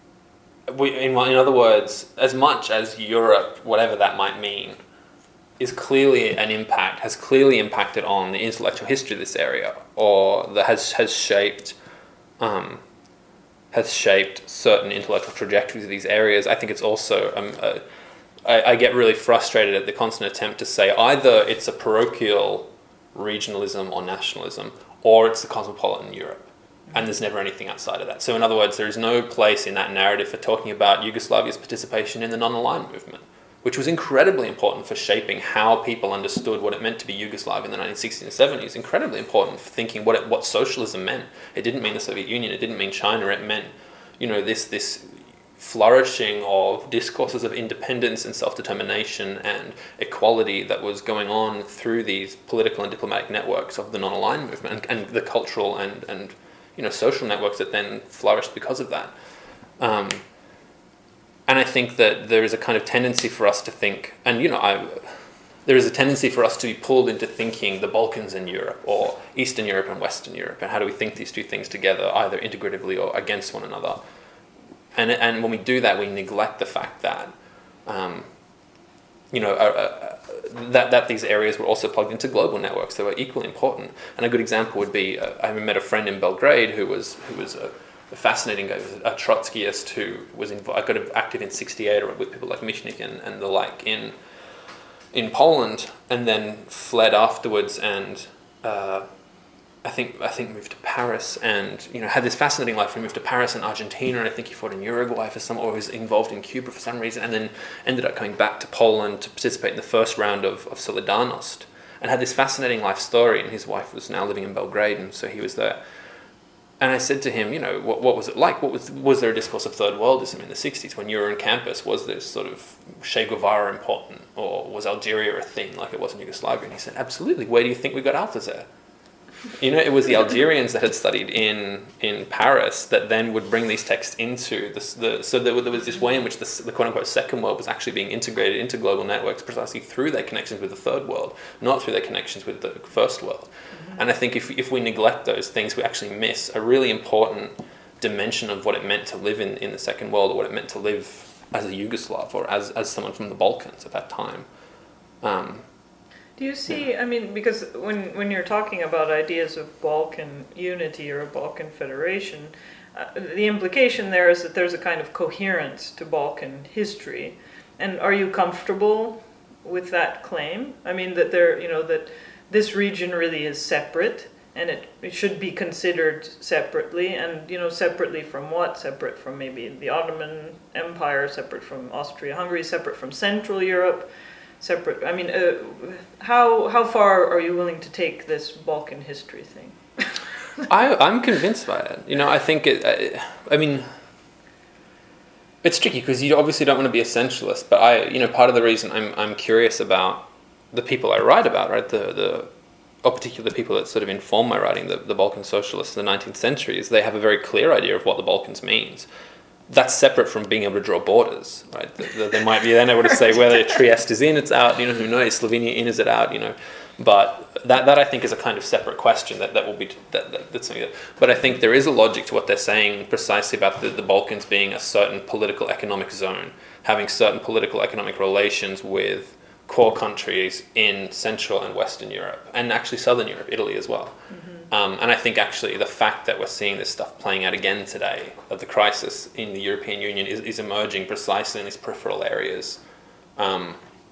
We, in, in other words, as much as Europe, whatever that might mean, is clearly an impact, has clearly impacted on the intellectual history of this area, or that has has shaped, um, has shaped certain intellectual trajectories of these areas. I think it's also, um, uh, I, I get really frustrated at the constant attempt to say either it's a parochial regionalism or nationalism, or it's the cosmopolitan Europe. And there's never anything outside of that. So in other words, there is no place in that narrative for talking about Yugoslavia's participation in the non-aligned movement, which was incredibly important for shaping how people understood what it meant to be Yugoslav in the nineteen sixties and seventies, incredibly important for thinking what it, what socialism meant. It didn't mean the Soviet Union, it didn't mean China, it meant, you know, this this flourishing of discourses of independence and self-determination and equality that was going on through these political and diplomatic networks of the non-aligned movement and, and the cultural and, and you know, social networks that then flourished because of that. Um, and I think that there is a kind of tendency for us to think, and, you know, I, there is a tendency for us to be pulled into thinking the Balkans and Europe, or Eastern Europe and Western Europe, and how do we think these two things together, either integratively or against one another. And and when we do that, we neglect the fact that, um, you know, uh, uh, that that these areas were also plugged into global networks that were equally important. And a good example would be, uh, I met a friend in Belgrade who was who was a, a fascinating guy, a Trotskyist who was involved, got active in sixty-eight or with people like Michnik and, and the like in in Poland, and then fled afterwards and. Uh, I think I think moved to Paris and, you know, had this fascinating life. He moved to Paris and Argentina, and I think he fought in Uruguay for some, or was involved in Cuba for some reason, and then ended up coming back to Poland to participate in the first round of, of Solidarność, and had this fascinating life story. And his wife was now living in Belgrade, and so he was there. And I said to him, you know, what what was it like? What was was there a discourse of third worldism in the sixties when you were on campus? Was there sort of Che Guevara important, or was Algeria a thing like it was in Yugoslavia? And he said, absolutely. Where do you think we got Althusser? You know, it was the Algerians that had studied in, in Paris that then would bring these texts into the, the so there, there was this way in which the, the quote-unquote second world was actually being integrated into global networks precisely through their connections with the third world, not through their connections with the first world. Mm-hmm. And I think if if we neglect those things, we actually miss a really important dimension of what it meant to live in, in the second world, or what it meant to live as a Yugoslav or as, as someone from the Balkans at that time. Um, Do you see, I mean, because when, when you're talking about ideas of Balkan unity or a Balkan federation, uh, the implication there is that there's a kind of coherence to Balkan history. And are you comfortable with that claim? I mean, that there, you know, that this region really is separate and it, it should be considered separately, and, you know, separately from what? Separate from maybe the Ottoman Empire, separate from Austria-Hungary, separate from Central Europe. Separate. I mean, uh, how how far are you willing to take this Balkan history thing? I I'm convinced by it. You know, I think it. I, I mean, it's tricky because you obviously don't want to be a essentialist. But I, you know, part of the reason I'm I'm curious about the people I write about, right? The the, or particularly the people that sort of inform my writing, the the Balkan socialists in the nineteenth century, is they have a very clear idea of what the Balkans means. that's separate from being able to draw borders, right? They might be then able to say whether Trieste is in, it's out, you know, who knows, Slovenia in, is it out, you know. But that, that I think is a kind of separate question that, that will be, that, that, that's something that, but I think there is a logic to what they're saying precisely about the, the Balkans being a certain political economic zone, having certain political economic relations with core countries in Central and Western Europe, and actually Southern Europe, Italy as well. Mm-hmm. Um, and I think actually the fact that we're seeing this stuff playing out again today, of the crisis in the European Union is, is emerging precisely in these peripheral areas, um,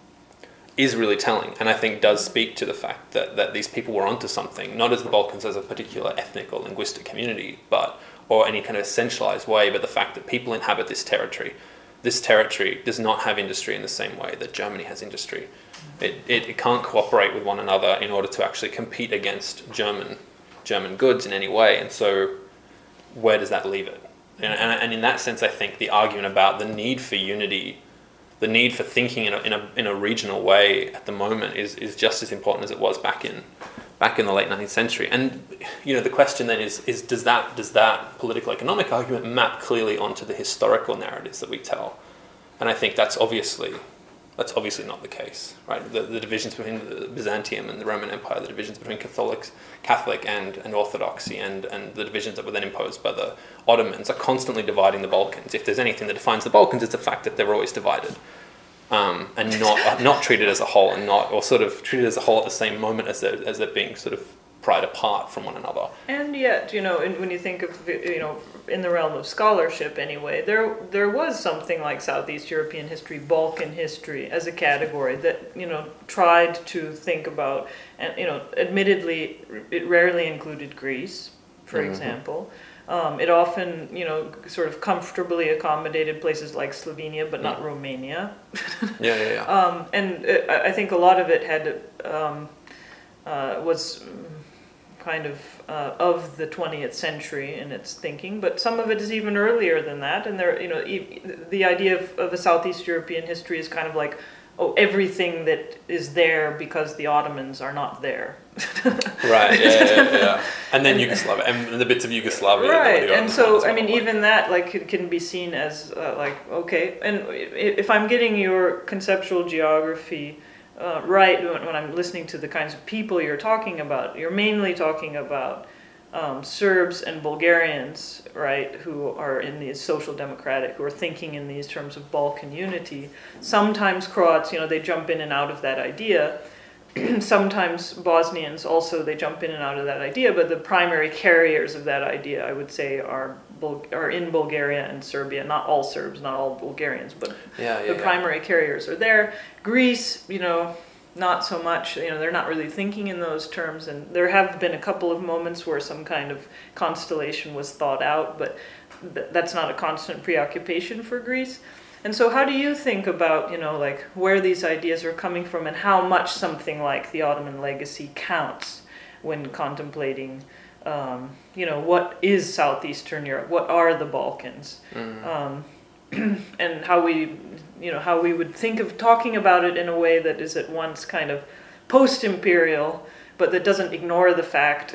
is really telling. And I think does speak to the fact that, that these people were onto something, not as the Balkans as a particular ethnic or linguistic community, but or any kind of centralized way, but the fact that people inhabit this territory. This territory does not have industry in the same way that Germany has industry. It, it, it can't cooperate with one another in order to actually compete against German German goods in any way, and so where does that leave it? And, and, and in that sense, I think the argument about the need for unity, the need for thinking in a in a, in a regional way at the moment is, is just as important as it was back in back in the late nineteenth century. And you know, the question then is is does that does that political economic argument map clearly onto the historical narratives that we tell? And I think that's obviously That's obviously not the case, right? The, the divisions between the Byzantium and the Roman Empire, the divisions between Catholics, Catholic and, and Orthodoxy, and, and the divisions that were then imposed by the Ottomans are constantly dividing the Balkans. If there's anything that defines the Balkans, it's the fact that they're always divided, um, and not not treated as a whole, and not or sort of treated as a whole at the same moment as they're as they're being sort of pried apart from one another. And yet, you know, when you think of, you know, in the realm of scholarship anyway, there there was something like Southeast European history, Balkan history as a category that, you know, tried to think about, and, you know, admittedly, it rarely included Greece, for mm-hmm. example. Um, it often, you know, sort of comfortably accommodated places like Slovenia, but not mm. Romania. yeah, yeah, yeah. Um, and it, I think a lot of it had, um, uh, was... kind of uh, of the twentieth century in its thinking, but some of it is even earlier than that. And there, you know, e- the idea of, of a Southeast European history is kind of like, oh, everything that is there because the Ottomans are not there. Right. Yeah, yeah, yeah. And then Yugoslavia, and the bits of Yugoslavia. Right. And so, I mean, even that like it can be seen as uh, like okay. And if I'm getting your conceptual geography Uh, right, when, when I'm listening to the kinds of people you're talking about, you're mainly talking about um, Serbs and Bulgarians, right, who are in these social democratic, who are thinking in these terms of Balkan unity. Sometimes Croats, you know, they jump in and out of that idea. Sometimes Bosnians also, they jump in and out of that idea, but the primary carriers of that idea, I would say, are Bul- are in Bulgaria and Serbia. Not all Serbs, not all Bulgarians, but yeah, yeah, the yeah. primary carriers are there. Greece, you know, not so much. You know, they're not really thinking in those terms, and there have been a couple of moments where some kind of constellation was thought out, but th- that's not a constant preoccupation for Greece. And so how do you think about, you know, like where these ideas are coming from and how much something like the Ottoman legacy counts when contemplating, um, you know, what is Southeastern Europe? What are the Balkans? Mm. Um, and how we, you know, how we would think of talking about it in a way that is at once kind of post-imperial, but that doesn't ignore the fact,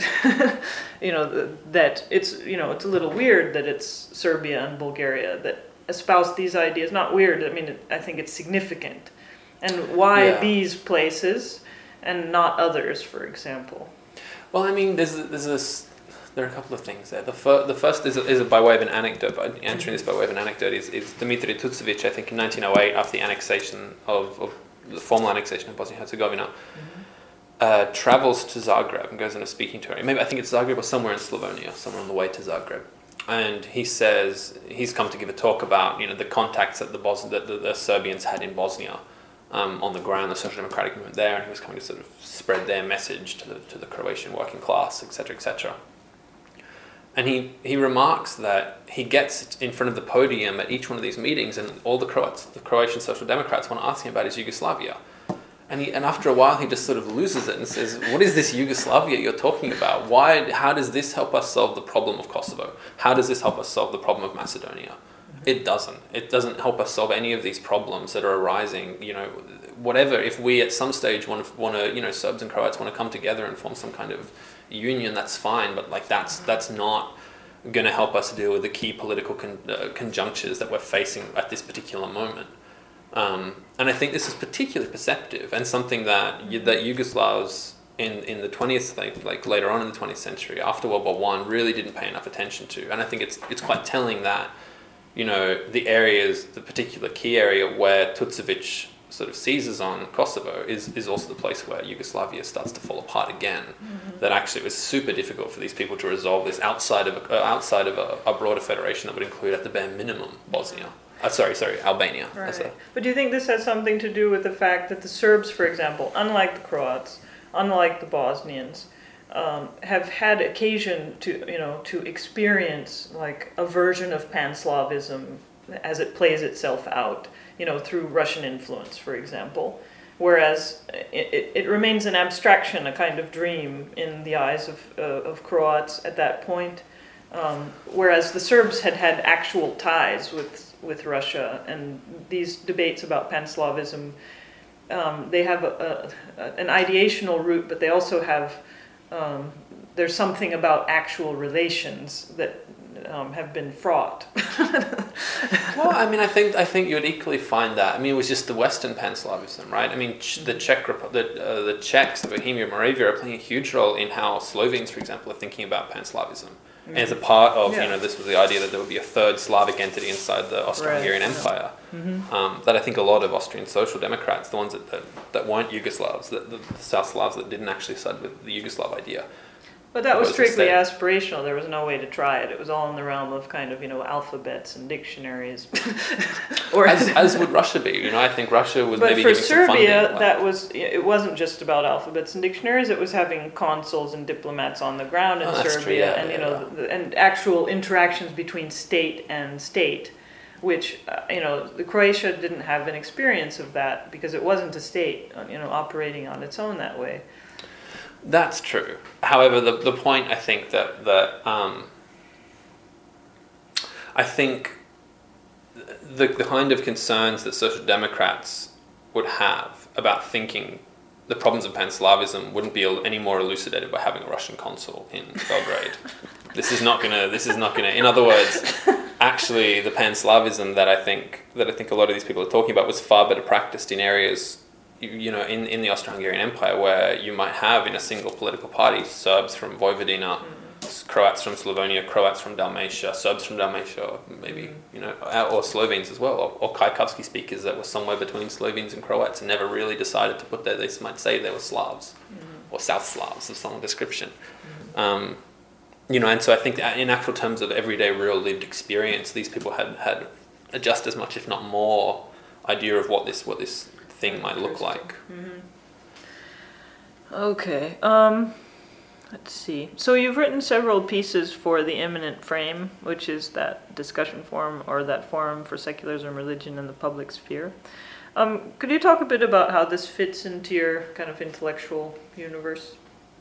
you know, that it's, you know, it's a little weird that it's Serbia and Bulgaria that espouse these ideas. Not weird, I mean, it, I think it's significant. And why yeah. these places and not others, for example? Well, I mean, there's there's this, there are a couple of things there. The, fir- the first is, is by way of an anecdote, but answering this by way of an anecdote is, is Dmitry Tucovic, I think in nineteen oh eight, after the annexation of, of the formal annexation of Bosnia-Herzegovina, mm-hmm. uh, travels to Zagreb and goes on a speaking tour. Maybe I think it's Zagreb or somewhere in Slovenia, somewhere on the way to Zagreb. And he says he's come to give a talk about, you know, the contacts that the Bos- that the, the Serbians had in Bosnia um, on the ground, the social democratic movement there, and he was coming to sort of spread their message to the to the Croatian working class, et cetera, et cetera. And he, he remarks that he gets in front of the podium at each one of these meetings, and all the Croats, the Croatian Social Democrats, want to ask him about his Yugoslavia. And he, and after a while, he just sort of loses it and says, "What is this Yugoslavia you're talking about? Why? How does this help us solve the problem of Kosovo? How does this help us solve the problem of Macedonia?" It doesn't. It doesn't help us solve any of these problems that are arising. You know, whatever. If we at some stage want to, want to, you know, Serbs and Croats want to come together and form some kind of union, that's fine. But like that's that's not going to help us deal with the key political con- uh, conjunctures that we're facing at this particular moment. Um, and I think this is particularly perceptive and something that that Yugoslavs in, in the twentieth, like, like later on in the twentieth century, after World War One, really didn't pay enough attention to. And I think it's it's quite telling that, you know, the areas, the particular key area where Tucovic sort of seizes on Kosovo is, is also the place where Yugoslavia starts to fall apart again. Mm-hmm. That actually it was super difficult for these people to resolve this outside of a, uh, outside of a, a broader federation that would include at the bare minimum Bosnia. Uh, sorry, sorry, Albania. Right. A, but do you think this has something to do with the fact that the Serbs, for example, unlike the Croats, unlike the Bosnians, um, have had occasion to, you know, to experience like a version of Pan-Slavism as it plays itself out, you know, through Russian influence, for example, whereas it, it, it remains an abstraction, a kind of dream in the eyes of uh, of Croats at that point, um, whereas the Serbs had had actual ties with with Russia, and these debates about Pan-Slavism, um, they have a, a, an ideational root, but they also have, um, there's something about actual relations that um, have been fraught. Well, I mean, I think I think you would equally find that. I mean, it was just the Western Pan-Slavism, right? I mean, ch- the Czech, Repu- the uh, the Czechs, the Bohemia, Moravia are playing a huge role in how Slovenes, for example, are thinking about Pan-Slavism. Mm-hmm. And as a part of, yeah. you know, this was the idea that there would be a third Slavic entity inside the Austro-Hungarian right. Empire. Mm-hmm. Um, that I think a lot of Austrian social democrats, the ones that that, that weren't Yugoslavs, the, the, the South Slavs that didn't actually side with the Yugoslav idea. But that was strictly aspirational. There was no way to try it. It was all in the realm of kind of, you know, alphabets and dictionaries. or as, as would Russia be. You know, I think Russia was but maybe giving some funding. But for Serbia, that was, it wasn't just about alphabets and dictionaries. It was having consuls and diplomats on the ground in oh, Serbia, true, yeah, and yeah, you know, yeah. the, and actual interactions between state and state, which uh, you know, the Croatia didn't have an experience of that because it wasn't a state, you know, operating on its own that way. That's true. However, the the point I think that that um, I think the the kind of concerns that social democrats would have about thinking the problems of Pan-Slavism wouldn't be any more elucidated by having a Russian consul in Belgrade. This is not gonna. This is not gonna. In other words, actually, the Pan-Slavism that I think that I think a lot of these people are talking about was far better practiced in areas. You know, in, in the Austro-Hungarian Empire, where you might have in a single political party Serbs from Vojvodina, mm. Croats from Slavonia, Croats from Dalmatia, Serbs from Dalmatia, maybe, mm. you know, or Slovenes as well, or, or Kajkavski speakers that were somewhere between Slovenes and Croats and never really decided to put their, they might say they were Slavs, mm. or South Slavs of some description. Mm. Um, you know, and so I think that in actual terms of everyday real lived experience, these people had, had just as much, if not more, idea of what this what this thing might look like. Mm-hmm. Okay. Um, let's see. So you've written several pieces for the Immanent Frame, which is that discussion forum or that forum for secularism, religion, and the public sphere. Um, could you talk a bit about how this fits into your kind of intellectual universe?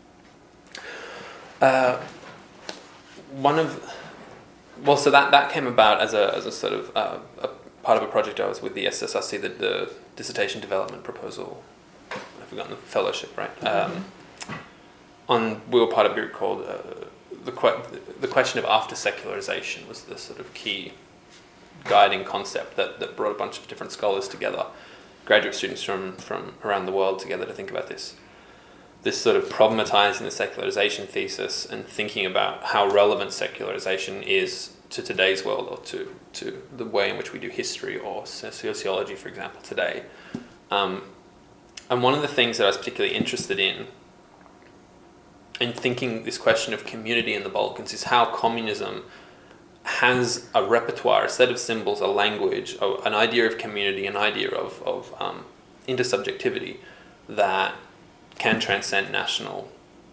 Uh, one of well, so that that came about as a as a sort of uh, a part of a project I was with the S S R C, the, the dissertation development proposal. I've forgotten the fellowship, right? Mm-hmm. Um, on we were part of a group called uh, the que- the question of after secularization was the sort of key guiding concept that, that brought a bunch of different scholars together, graduate students from, from around the world together to think about this. This sort of problematizing the secularization thesis and thinking about how relevant secularization is to today's world or to, to the way in which we do history or sociology, for example, today. Um, and one of the things that I was particularly interested in in thinking this question of community in the Balkans is how communism has a repertoire, a set of symbols, a language, an idea of community, an idea of, of um, intersubjectivity that can transcend national,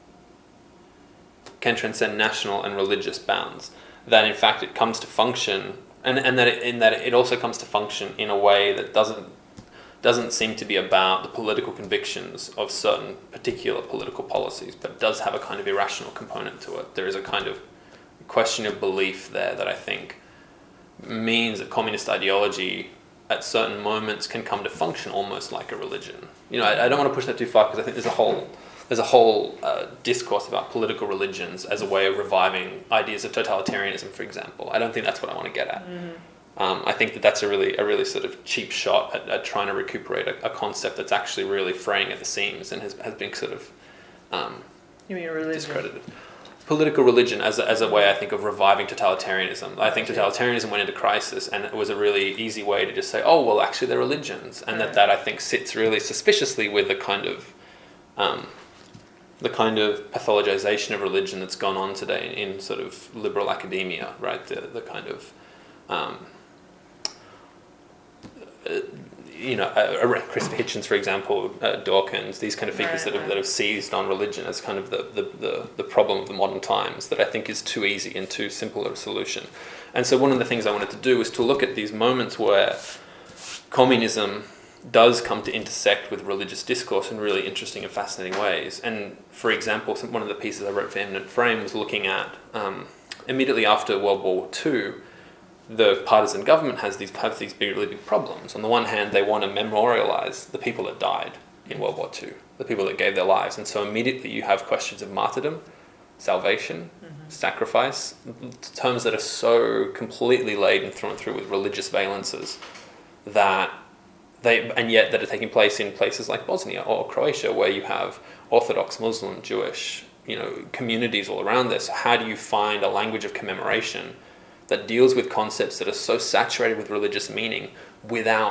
can transcend national and religious bounds. That in fact it comes to function, and, and that it, in that it also comes to function in a way that doesn't doesn't seem to be about the political convictions of certain particular political policies, but does have a kind of irrational component to it. There is a kind of question of belief there that I think means that communist ideology at certain moments can come to function almost like a religion. You know, I, I don't want to push that too far because I think there's a whole there's a whole uh, discourse about political religions as a way of reviving ideas of totalitarianism, for example. I don't think that's what I want to get at. Mm-hmm. Um, I think that that's a really a really sort of cheap shot at, at trying to recuperate a, a concept that's actually really fraying at the seams and has, has been sort of um, you mean religion? discredited. Political religion as a, as a way, I think, of reviving totalitarianism. I think totalitarianism went into crisis, and it was a really easy way to just say, oh, well, actually, they're religions. And that, that I think, sits really suspiciously with the kind of um, the kind of pathologization of religion that's gone on today in, in sort of liberal academia, right? The, the kind of... Um, uh, you know, uh, Christopher Hitchens, for example, uh, Dawkins, these kind of figures right, that have right. that have seized on religion as kind of the, the, the, the problem of the modern times that I think is too easy and too simple a solution. And so one of the things I wanted to do was to look at these moments where communism does come to intersect with religious discourse in really interesting and fascinating ways. And for example, some, one of the pieces I wrote for Eminent Frame was looking at um, immediately after World War Two, the partisan government has these has these big, really big problems. On the one hand, they want to memorialize the people that died in World War Two, the people that gave their lives. And so immediately you have questions of martyrdom, salvation, mm-hmm. sacrifice, terms that are so completely laden through and through with religious valences that they, and yet that are taking place in places like Bosnia or Croatia, where you have Orthodox, Muslim, Jewish, you know, communities all around this. How do you find a language of commemoration that deals with concepts that are so saturated with religious meaning without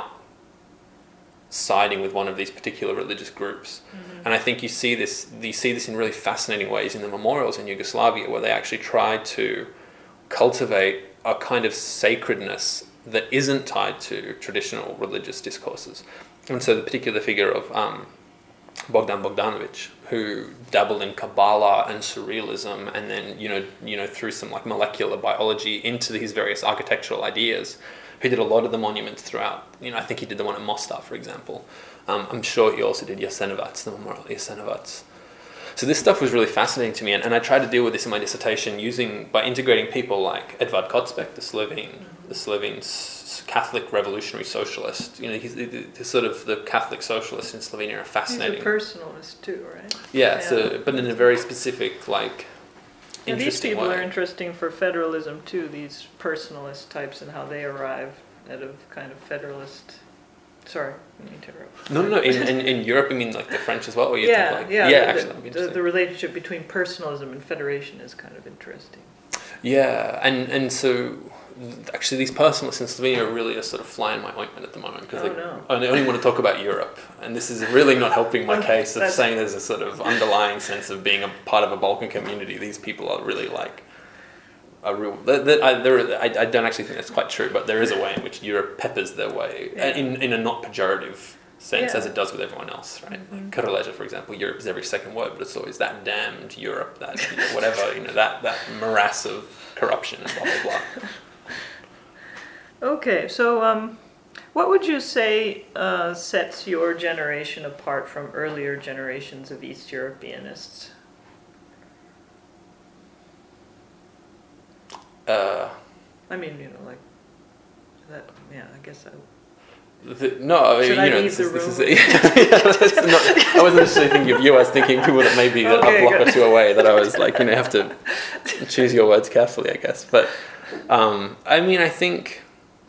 siding with one of these particular religious groups? Mm-hmm. And I think you see this you see this in really fascinating ways in the memorials in Yugoslavia, where they actually try to cultivate a kind of sacredness that isn't tied to traditional religious discourses. And so the particular figure of um, Bogdan Bogdanovic, who dabbled in Kabbalah and surrealism, and then you know you know through some like molecular biology into these various architectural ideas, who did a lot of the monuments throughout. You know, I think he did the one in Mostar, for example. Um, I'm sure he also did Jasenovats, the memorial at Jasenovats. So this stuff was really fascinating to me, and, and I tried to deal with this in my dissertation using by integrating people like Edvard Kocbek, the Slovene, the Slovene Catholic revolutionary socialist. You know, he's, he's sort of the Catholic socialists in Slovenia are fascinating. He's a personalist too, right? Yeah, yeah. So but in a very specific, like, interesting way. These people way. are interesting for federalism too. These personalist types and how they arrive at a kind of federalist. Sorry, I didn't mean to interrupt. No, no, no. In, in in Europe, I mean like the French as well. Or you yeah, think like, yeah, yeah. The, actually, that'd be the, the relationship between personalism and federation is kind of interesting. Yeah, and and so. Actually, these personalists in Slovenia are really a sort of fly in my ointment at the moment because oh, they no. only, only want to talk about Europe, and this is really not helping my case of saying there's a sort of underlying sense of being a part of a Balkan community. These people are really like a real. They're, they're, I, they're, I, I don't actually think that's quite true, but there is a way in which Europe peppers their way yeah. in in a not pejorative sense yeah. as it does with everyone else, right? Mm-hmm. Like Karaleja, for example, Europe is every second word, but it's always that damned Europe, that you know, whatever, you know, that that morass of corruption and blah blah blah. Okay, so um, what would you say uh, sets your generation apart from earlier generations of East Europeanists? Uh, I mean, you know, like that. Yeah, I guess I. The, no, Should you I know, leave this, the is, room? this is yeah, that's not, I wasn't necessarily thinking of you. I was thinking people that maybe okay, a block good. or two away. That I was like, you know, have to choose your words carefully, I guess. But um, I mean, I think.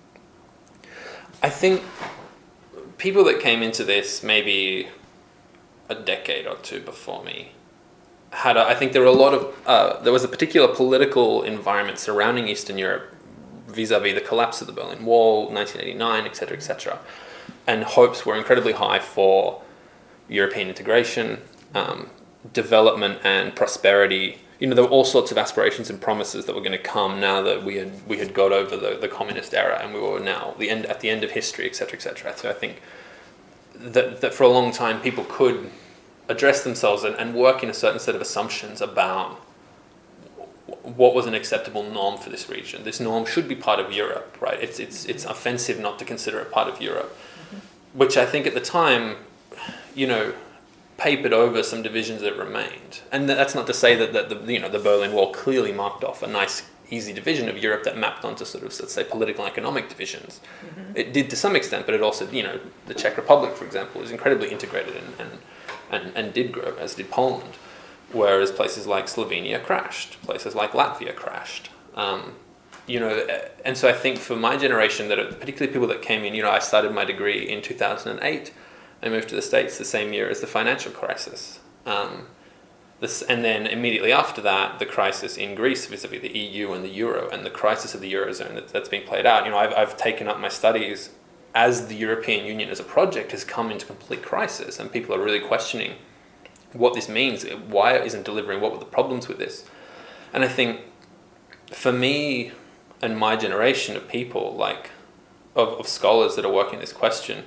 I think people that came into this maybe a decade or two before me had, a, I think there were a lot of, uh, there was a particular political environment surrounding Eastern Europe vis-a-vis the collapse of the Berlin Wall, nineteen eighty-nine, et cetera, et cetera. And hopes were incredibly high for European integration, um, development and prosperity. You know, there were all sorts of aspirations and promises that were going to come now that we had we had got over the, the communist era and we were now the end at the end of history, et cetera, et cetera. So I think that that for a long time people could address themselves and, and work in a certain set of assumptions about what was an acceptable norm for this region. This norm should be part of Europe, right? It's it's it's offensive not to consider it part of Europe, mm-hmm. which I think at the time, you know, papered over some divisions that remained. And that's not to say that, that the you know the Berlin Wall clearly marked off a nice, easy division of Europe that mapped onto sort of, let's say, political and economic divisions. Mm-hmm. It did to some extent, but it also, you know, the Czech Republic, for example, is incredibly integrated and, and and, and did grow, as did Poland, whereas places like Slovenia crashed, places like Latvia crashed. Um, you know, and so I think for my generation, that are, particularly people that came in, you know, I started my degree in two thousand eight. I moved to the States the same year as the financial crisis. Um, this, and then immediately after that, the crisis in Greece vis-a-vis the E U and the euro, and the crisis of the eurozone that, that's being played out. You know, I've, I've taken up my studies as the European Union as a project has come into complete crisis, and people are really questioning what this means, why it isn't delivering, what were the problems with this. And I think for me and my generation of people, like of, of scholars that are working this question,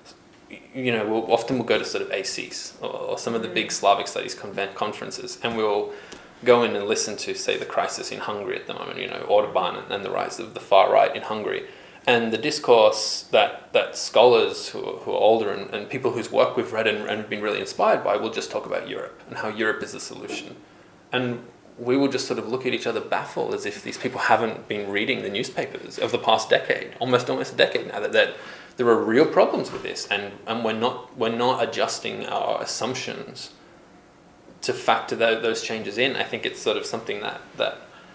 you know, we'll often we'll go to sort of A C S or, or some of the big Slavic studies convent conferences, and we'll go in and listen to, say, the crisis in Hungary at the moment, you know, Orban and, and the rise of the far right in Hungary. And the discourse that, that scholars who are, who are older and, and people whose work we've read and, and been really inspired by will just talk about Europe and how Europe is the solution. And we will just sort of look at each other baffled, as if these people haven't been reading the newspapers of the past decade, almost almost a decade now, that, that there are real problems with this, and, and we're not we're not adjusting our assumptions to factor those, those changes in. I think it's sort of something that, that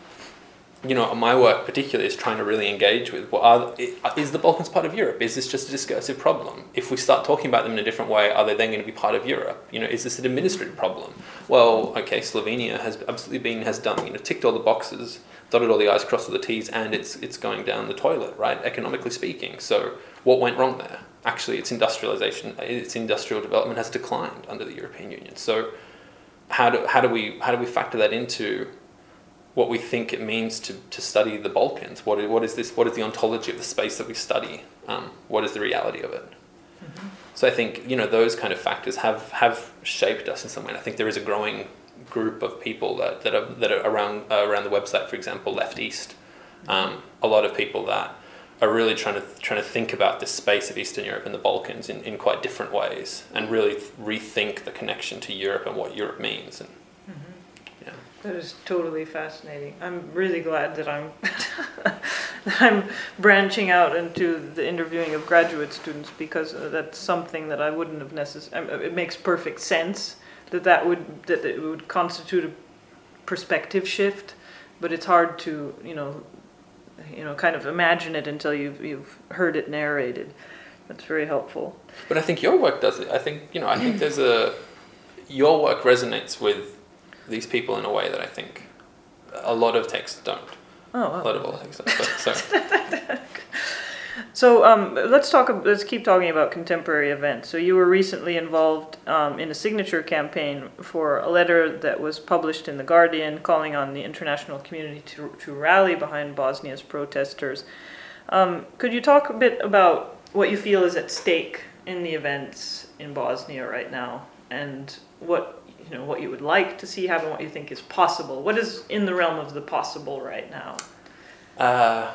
you know, my work particularly is trying to really engage with, what are, is the Balkans part of Europe? Is this just a discursive problem? If we start talking about them in a different way, are they then going to be part of Europe? You know, is this an administrative problem? Well, okay, Slovenia has absolutely been, has done, you know, ticked all the boxes, dotted all the I's, crossed all the T's, and it's it's going down the toilet, right, economically speaking. So what went wrong there? Actually, its industrialization, its industrial development has declined under the European Union. So how do how do we how do we factor that into what we think it means to, to study the Balkans? What is, what is this? What is the ontology of the space that we study? Um, what is the reality of it? Mm-hmm. So I think, you know, those kind of factors have, have shaped us in some way. And I think there is a growing group of people that, that are that are around uh, around the website, for example, Left East. Um, a lot of people that are really trying to trying to think about this space of Eastern Europe and the Balkans in, in quite different ways, and really rethink the connection to Europe and what Europe means. And that is totally fascinating. I'm really glad that I'm that I'm branching out into the interviewing of graduate students, because that's something that I wouldn't have necessarily. It makes perfect sense that that would that it would constitute a perspective shift, but it's hard to you know you know kind of imagine it until you've you've heard it narrated. That's very helpful. But I think your work does it. I think you know I think there's a your work resonates with these people in a way that I think a lot of texts don't. Oh, wow. A lot of old texts don't. But, so so um, let's talk. Let's keep talking about contemporary events. So you were recently involved um, in a signature campaign for a letter that was published in The Guardian, calling on the international community to to rally behind Bosnia's protesters. Um, could you talk a bit about what you feel is at stake in the events in Bosnia right now, and what you know what you would like to see happen, what you think is possible? What is in the realm of the possible right now? Uh,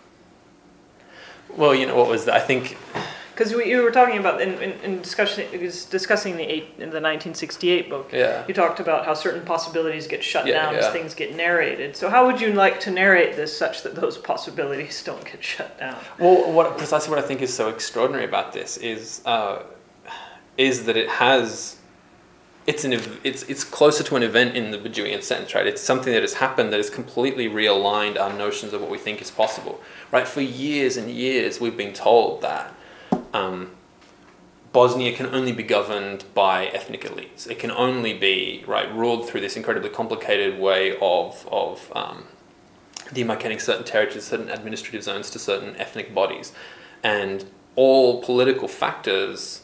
well, you know, what was that? I think because you were talking about in, in, in discussing discussing the eight in the nineteen sixty-eight book. Yeah. You talked about how certain possibilities get shut Yeah, down yeah. as things get narrated. So how would you like to narrate this such that those possibilities don't get shut down? Well, what precisely what I think is so extraordinary about this is uh, is that it has. It's an it's it's closer to an event in the Bajuian sense, right? It's something that has happened that has completely realigned our notions of what we think is possible, right? For years and years, we've been told that um, Bosnia can only be governed by ethnic elites. It can only be right ruled through this incredibly complicated way of of um, demarcating certain territories, certain administrative zones to certain ethnic bodies, and all political factors.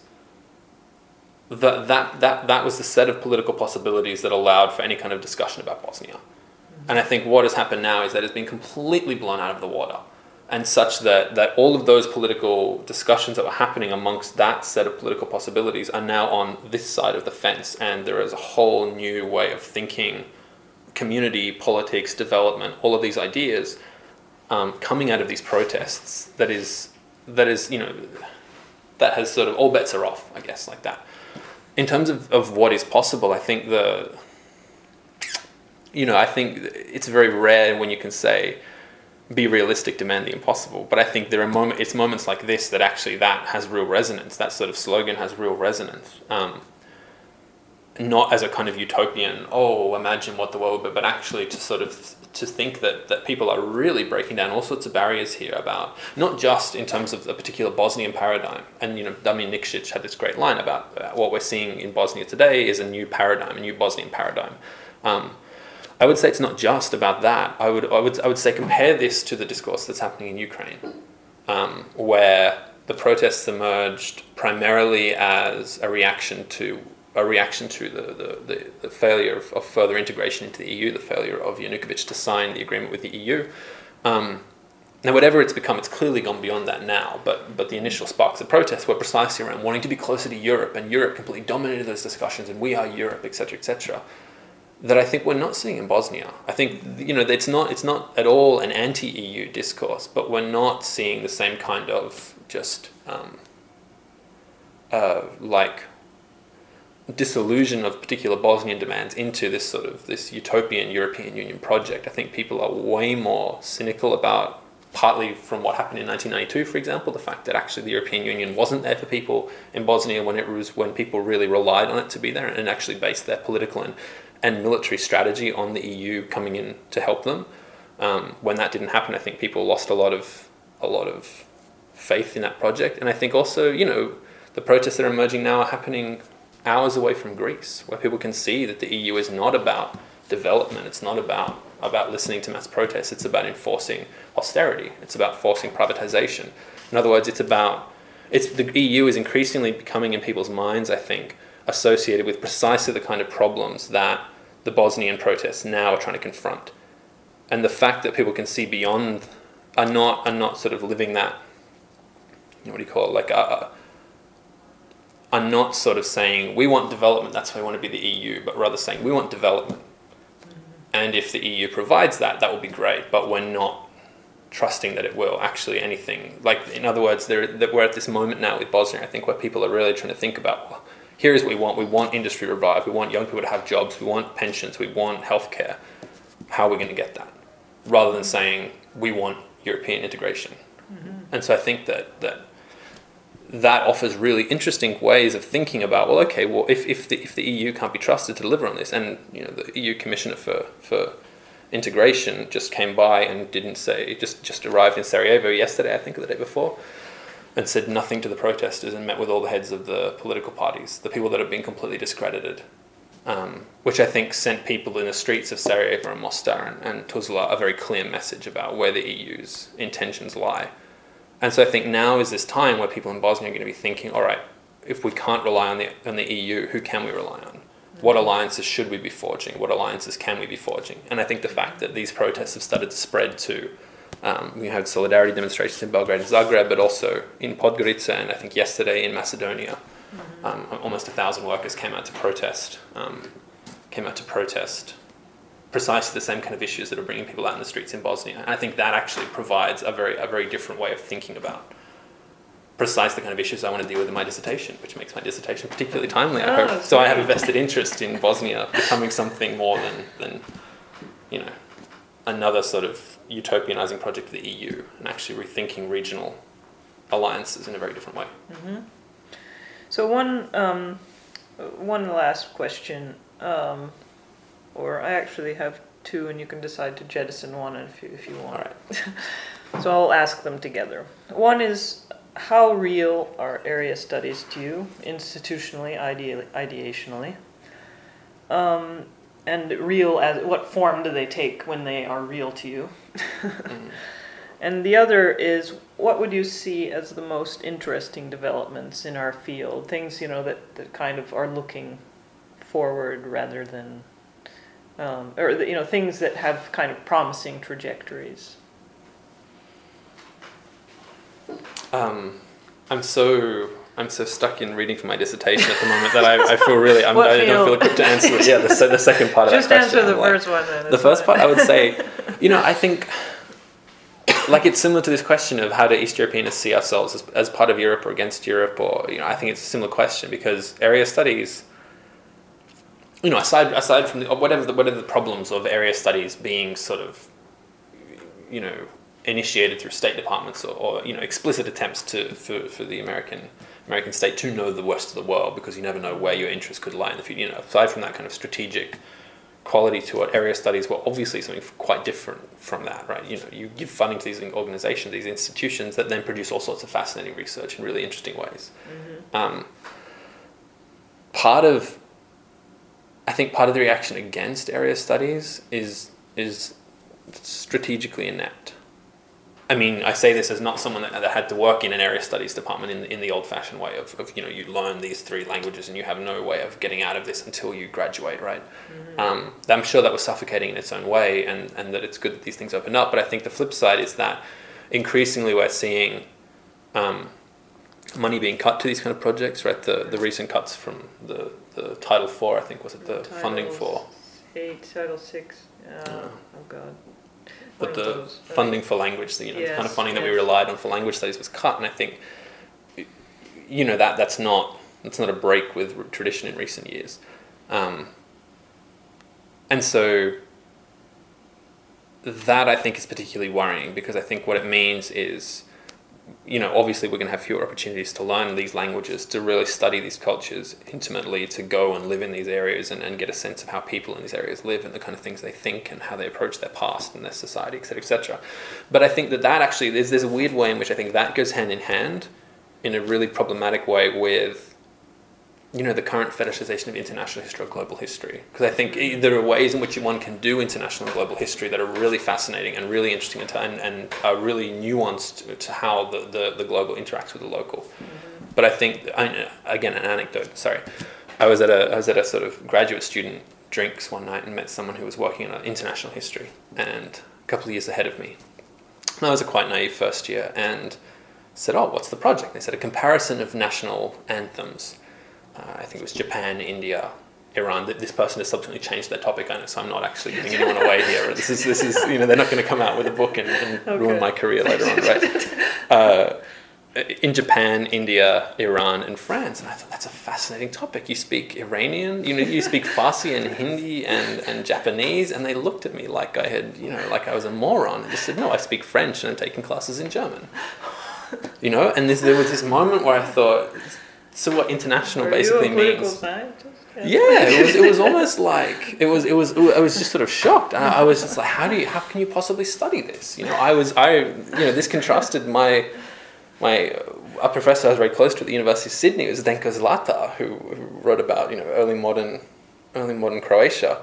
That, that that that was the set of political possibilities that allowed for any kind of discussion about Bosnia. And I think what has happened now is that it's been completely blown out of the water, and such that, that all of those political discussions that were happening amongst that set of political possibilities are now on this side of the fence, and there is a whole new way of thinking, community, politics, development, all of these ideas um, coming out of these protests that is, that is, you know, that has sort of, all bets are off, I guess, like that. In terms of, of what is possible, I think the, you know, I think it's very rare when you can say, be realistic, demand the impossible. But I think there are moments, it's moments like this that actually that has real resonance. That sort of slogan has real resonance. Um, not as a kind of utopian, oh, imagine what the world would be, but actually to sort of to think that, that people are really breaking down all sorts of barriers here about, not just in terms of a particular Bosnian paradigm. And, you know, Damir Nikšić had this great line about, about what we're seeing in Bosnia today is a new paradigm, a new Bosnian paradigm. Um, I would say it's not just about that. I would, I would, I would say compare this to the discourse that's happening in Ukraine, um, where the protests emerged primarily as a reaction to a reaction to the, the, the, the failure of, of further integration into the E U, the failure of Yanukovych to sign the agreement with the E U. Um, now, whatever it's become, it's clearly gone beyond that now, but but the initial sparks of protest were precisely around wanting to be closer to Europe, and Europe completely dominated those discussions, and we are Europe, et cetera, et cetera, that I think we're not seeing in Bosnia. I think, you know, it's not, it's not at all an anti-E U discourse, but we're not seeing the same kind of just, um, uh, like, disillusion of particular Bosnian demands into this sort of this utopian European Union project. I think people are way more cynical about, partly from what happened in nineteen ninety-two, for example, the fact that actually the European Union wasn't there for people in Bosnia when it was when people really relied on it to be there and actually based their political and, and military strategy on the E U coming in to help them. Um, when that didn't happen, I think people lost a lot of a lot of faith in that project. And I think also, you know, the protests that are emerging now are happening hours away from Greece, where people can see that the E U is not about development. It's not about, about listening to mass protests. It's about enforcing austerity. It's about forcing privatization. In other words, it's about, it's the E U is increasingly becoming in people's minds, I think, associated with precisely the kind of problems that the Bosnian protests now are trying to confront. And the fact that people can see beyond, are not, are not sort of living that, you know, what do you call it, like a, a are not sort of saying, we want development, that's why we want to be the E U, but rather saying, we want development. And if the E U provides that, that will be great, but we're not trusting that it will actually anything. Like, in other words, there, that we're at this moment now with Bosnia, I think, where people are really trying to think about, well, here's what we want. We want industry revive. We want young people to have jobs. We want pensions. We want healthcare. How are we going to get that? Rather than saying, we want European integration. Mm-hmm. And so I think that that that offers really interesting ways of thinking about, well, okay, well, if, if the if the E U can't be trusted to deliver on this, and you know the E U Commissioner for, for Integration just came by and didn't say, just, just arrived in Sarajevo yesterday, I think, or the day before, and said nothing to the protesters and met with all the heads of the political parties, the people that have been completely discredited, um, which I think sent people in the streets of Sarajevo and Mostar and, and Tuzla a very clear message about where the E U's intentions lie. And so I think now is this time where people in Bosnia are going to be thinking, all right, if we can't rely on the on the E U, who can we rely on? What alliances should we be forging? What alliances can we be forging? And I think the fact that these protests have started to spread to, um, we had solidarity demonstrations in Belgrade and Zagreb, but also in Podgorica, and I think yesterday in Macedonia, mm-hmm. um, almost a thousand workers came out to protest, um, came out to protest precisely the same kind of issues that are bringing people out in the streets in Bosnia. And I think that actually provides a very a very different way of thinking about precisely the kind of issues I want to deal with in my dissertation, which makes my dissertation particularly timely, I oh, hope. So I have a vested interest in Bosnia becoming something more than, than, you know, another sort of utopianizing project of the E U, and actually rethinking regional alliances in a very different way. Mm-hmm. So one um, one last question, um, or I actually have two, and you can decide to jettison one if you, if you want. All right. So I'll ask them together. One is, how real are area studies to you, institutionally, ide- ideationally? Um, and real as, what form do they take when they are real to you? mm. And the other is, what would you see as the most interesting developments in our field? Things, you know, that, that kind of are looking forward rather than, um, or, you know, things that have kind of promising trajectories. Um, I'm so I'm so stuck in reading for my dissertation at the moment that I, I feel really I'm, I don't feel equipped to answer. Yeah, the, the second part of Just that question. Just answer the like, first one then. The first part, I would say, you know, I think, like, it's similar to this question of how do East Europeans see ourselves as, as part of Europe or against Europe, or, you know, I think it's a similar question, because area studies, you know, aside aside from the, whatever the, whatever the problems of area studies being sort of, you know, initiated through state departments or, or you know explicit attempts to for, for the American American state to know the worst of the world, because you never know where your interest could lie in the future. You know, aside from that kind of strategic quality to it, area studies were obviously something quite different from that, right? You know, you give funding to these organizations, these institutions that then produce all sorts of fascinating research in really interesting ways. Mm-hmm. Um, part of, I think part of the reaction against area studies is is strategically inept. I mean, I say this as not someone that, that had to work in an area studies department in in the old-fashioned way of, of, you know, you learn these three languages and you have no way of getting out of this until you graduate, right? Mm-hmm. Um, I'm sure that was suffocating in its own way, and, and that it's good that these things open up. But I think the flip side is that increasingly we're seeing um, money being cut to these kind of projects, right? The the recent cuts from the, the Title Four, I think, was it the Title funding for? Eight, Title Six. Uh, uh, oh God. But One the of those, right? funding for language, the, you know, Yes, the kind of funding that we yes. relied on for language studies was cut, and I think, you know, that that's not that's not a break with tradition in recent years, um, and so that I think is particularly worrying, because I think what it means is, you know, obviously we're going to have fewer opportunities to learn these languages, to really study these cultures intimately, to go and live in these areas and, and get a sense of how people in these areas live and the kind of things they think and how they approach their past and their society, et cetera, et cetera. But I think that that actually, there's, there's a weird way in which I think that goes hand in hand in a really problematic way with, you know, the current fetishization of international history or global history. Because I think there are ways in which one can do international and global history that are really fascinating and really interesting and, and, and are really nuanced to how the, the, the global interacts with the local. Mm-hmm. But I think, I, again, an anecdote, sorry. I was at a I was at a sort of graduate student drinks one night and met someone who was working on international history and a couple of years ahead of me. And I was a quite naive first year and said, oh, what's the project? They said, a comparison of national anthems. Uh, I think it was Japan, India, Iran. This person has subsequently changed their topic, I know, so I'm not actually giving anyone away here. This is, this is, you know, they're not going to come out with a book and, and okay. ruin my career later on, right? Uh, in Japan, India, Iran, and France. And I thought, that's a fascinating topic. You speak Iranian, you know, you speak Farsi and Hindi and, and Japanese, and they looked at me like I had, you know, like I was a moron. And just said, no, I speak French and I'm taking classes in German. You know, and this, there was this moment where I thought, so what international Are basically you a political means? Scientist? Yeah, yeah it was. It was almost like it was. It was. I was just sort of shocked. I, I was just like, how do you? How can you possibly study this? You know, I was. I. You know, this contrasted my. My a professor I was very close to at the University of Sydney was Zdenko Zlata, who, who wrote about, you know, early modern, early modern Croatia.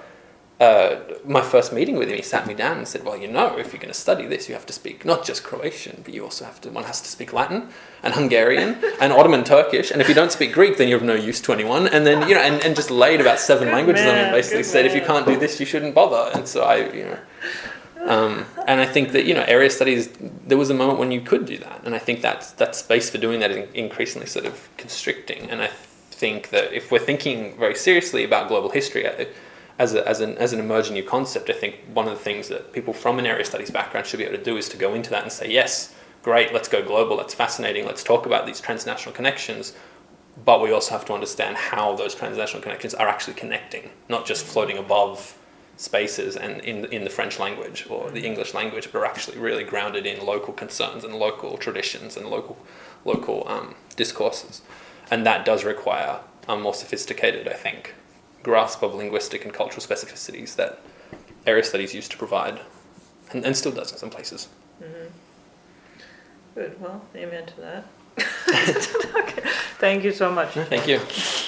Uh, my first meeting with him, he sat me down and said, well, you know, if you're going to study this, you have to speak not just Croatian, but you also have to, one has to speak Latin and Hungarian and Ottoman Turkish. And if you don't speak Greek, then you're of no use to anyone. And then, you know, and, and just laid about seven good languages man, on me and basically said, man. If you can't do this, you shouldn't bother. And so I, you know, um, and I think that, you know, area studies, there was a moment when you could do that. And I think that's, that space for doing that is increasingly sort of constricting. And I think that if we're thinking very seriously about global history, I, As, a, as, an, as an emerging new concept, I think one of the things that people from an area studies background should be able to do is to go into that and say, yes, great, let's go global, that's fascinating, let's talk about these transnational connections, but we also have to understand how those transnational connections are actually connecting, not just floating above spaces and in, in the French language or the English language, but are actually really grounded in local concerns and local traditions and local, local um, discourses. And that does require a more sophisticated, I think, grasp of linguistic and cultural specificities that area studies used to provide, and, and still does in some places. Mm-hmm. Good. Well, amen to that. Okay. Thank you so much. Thank you.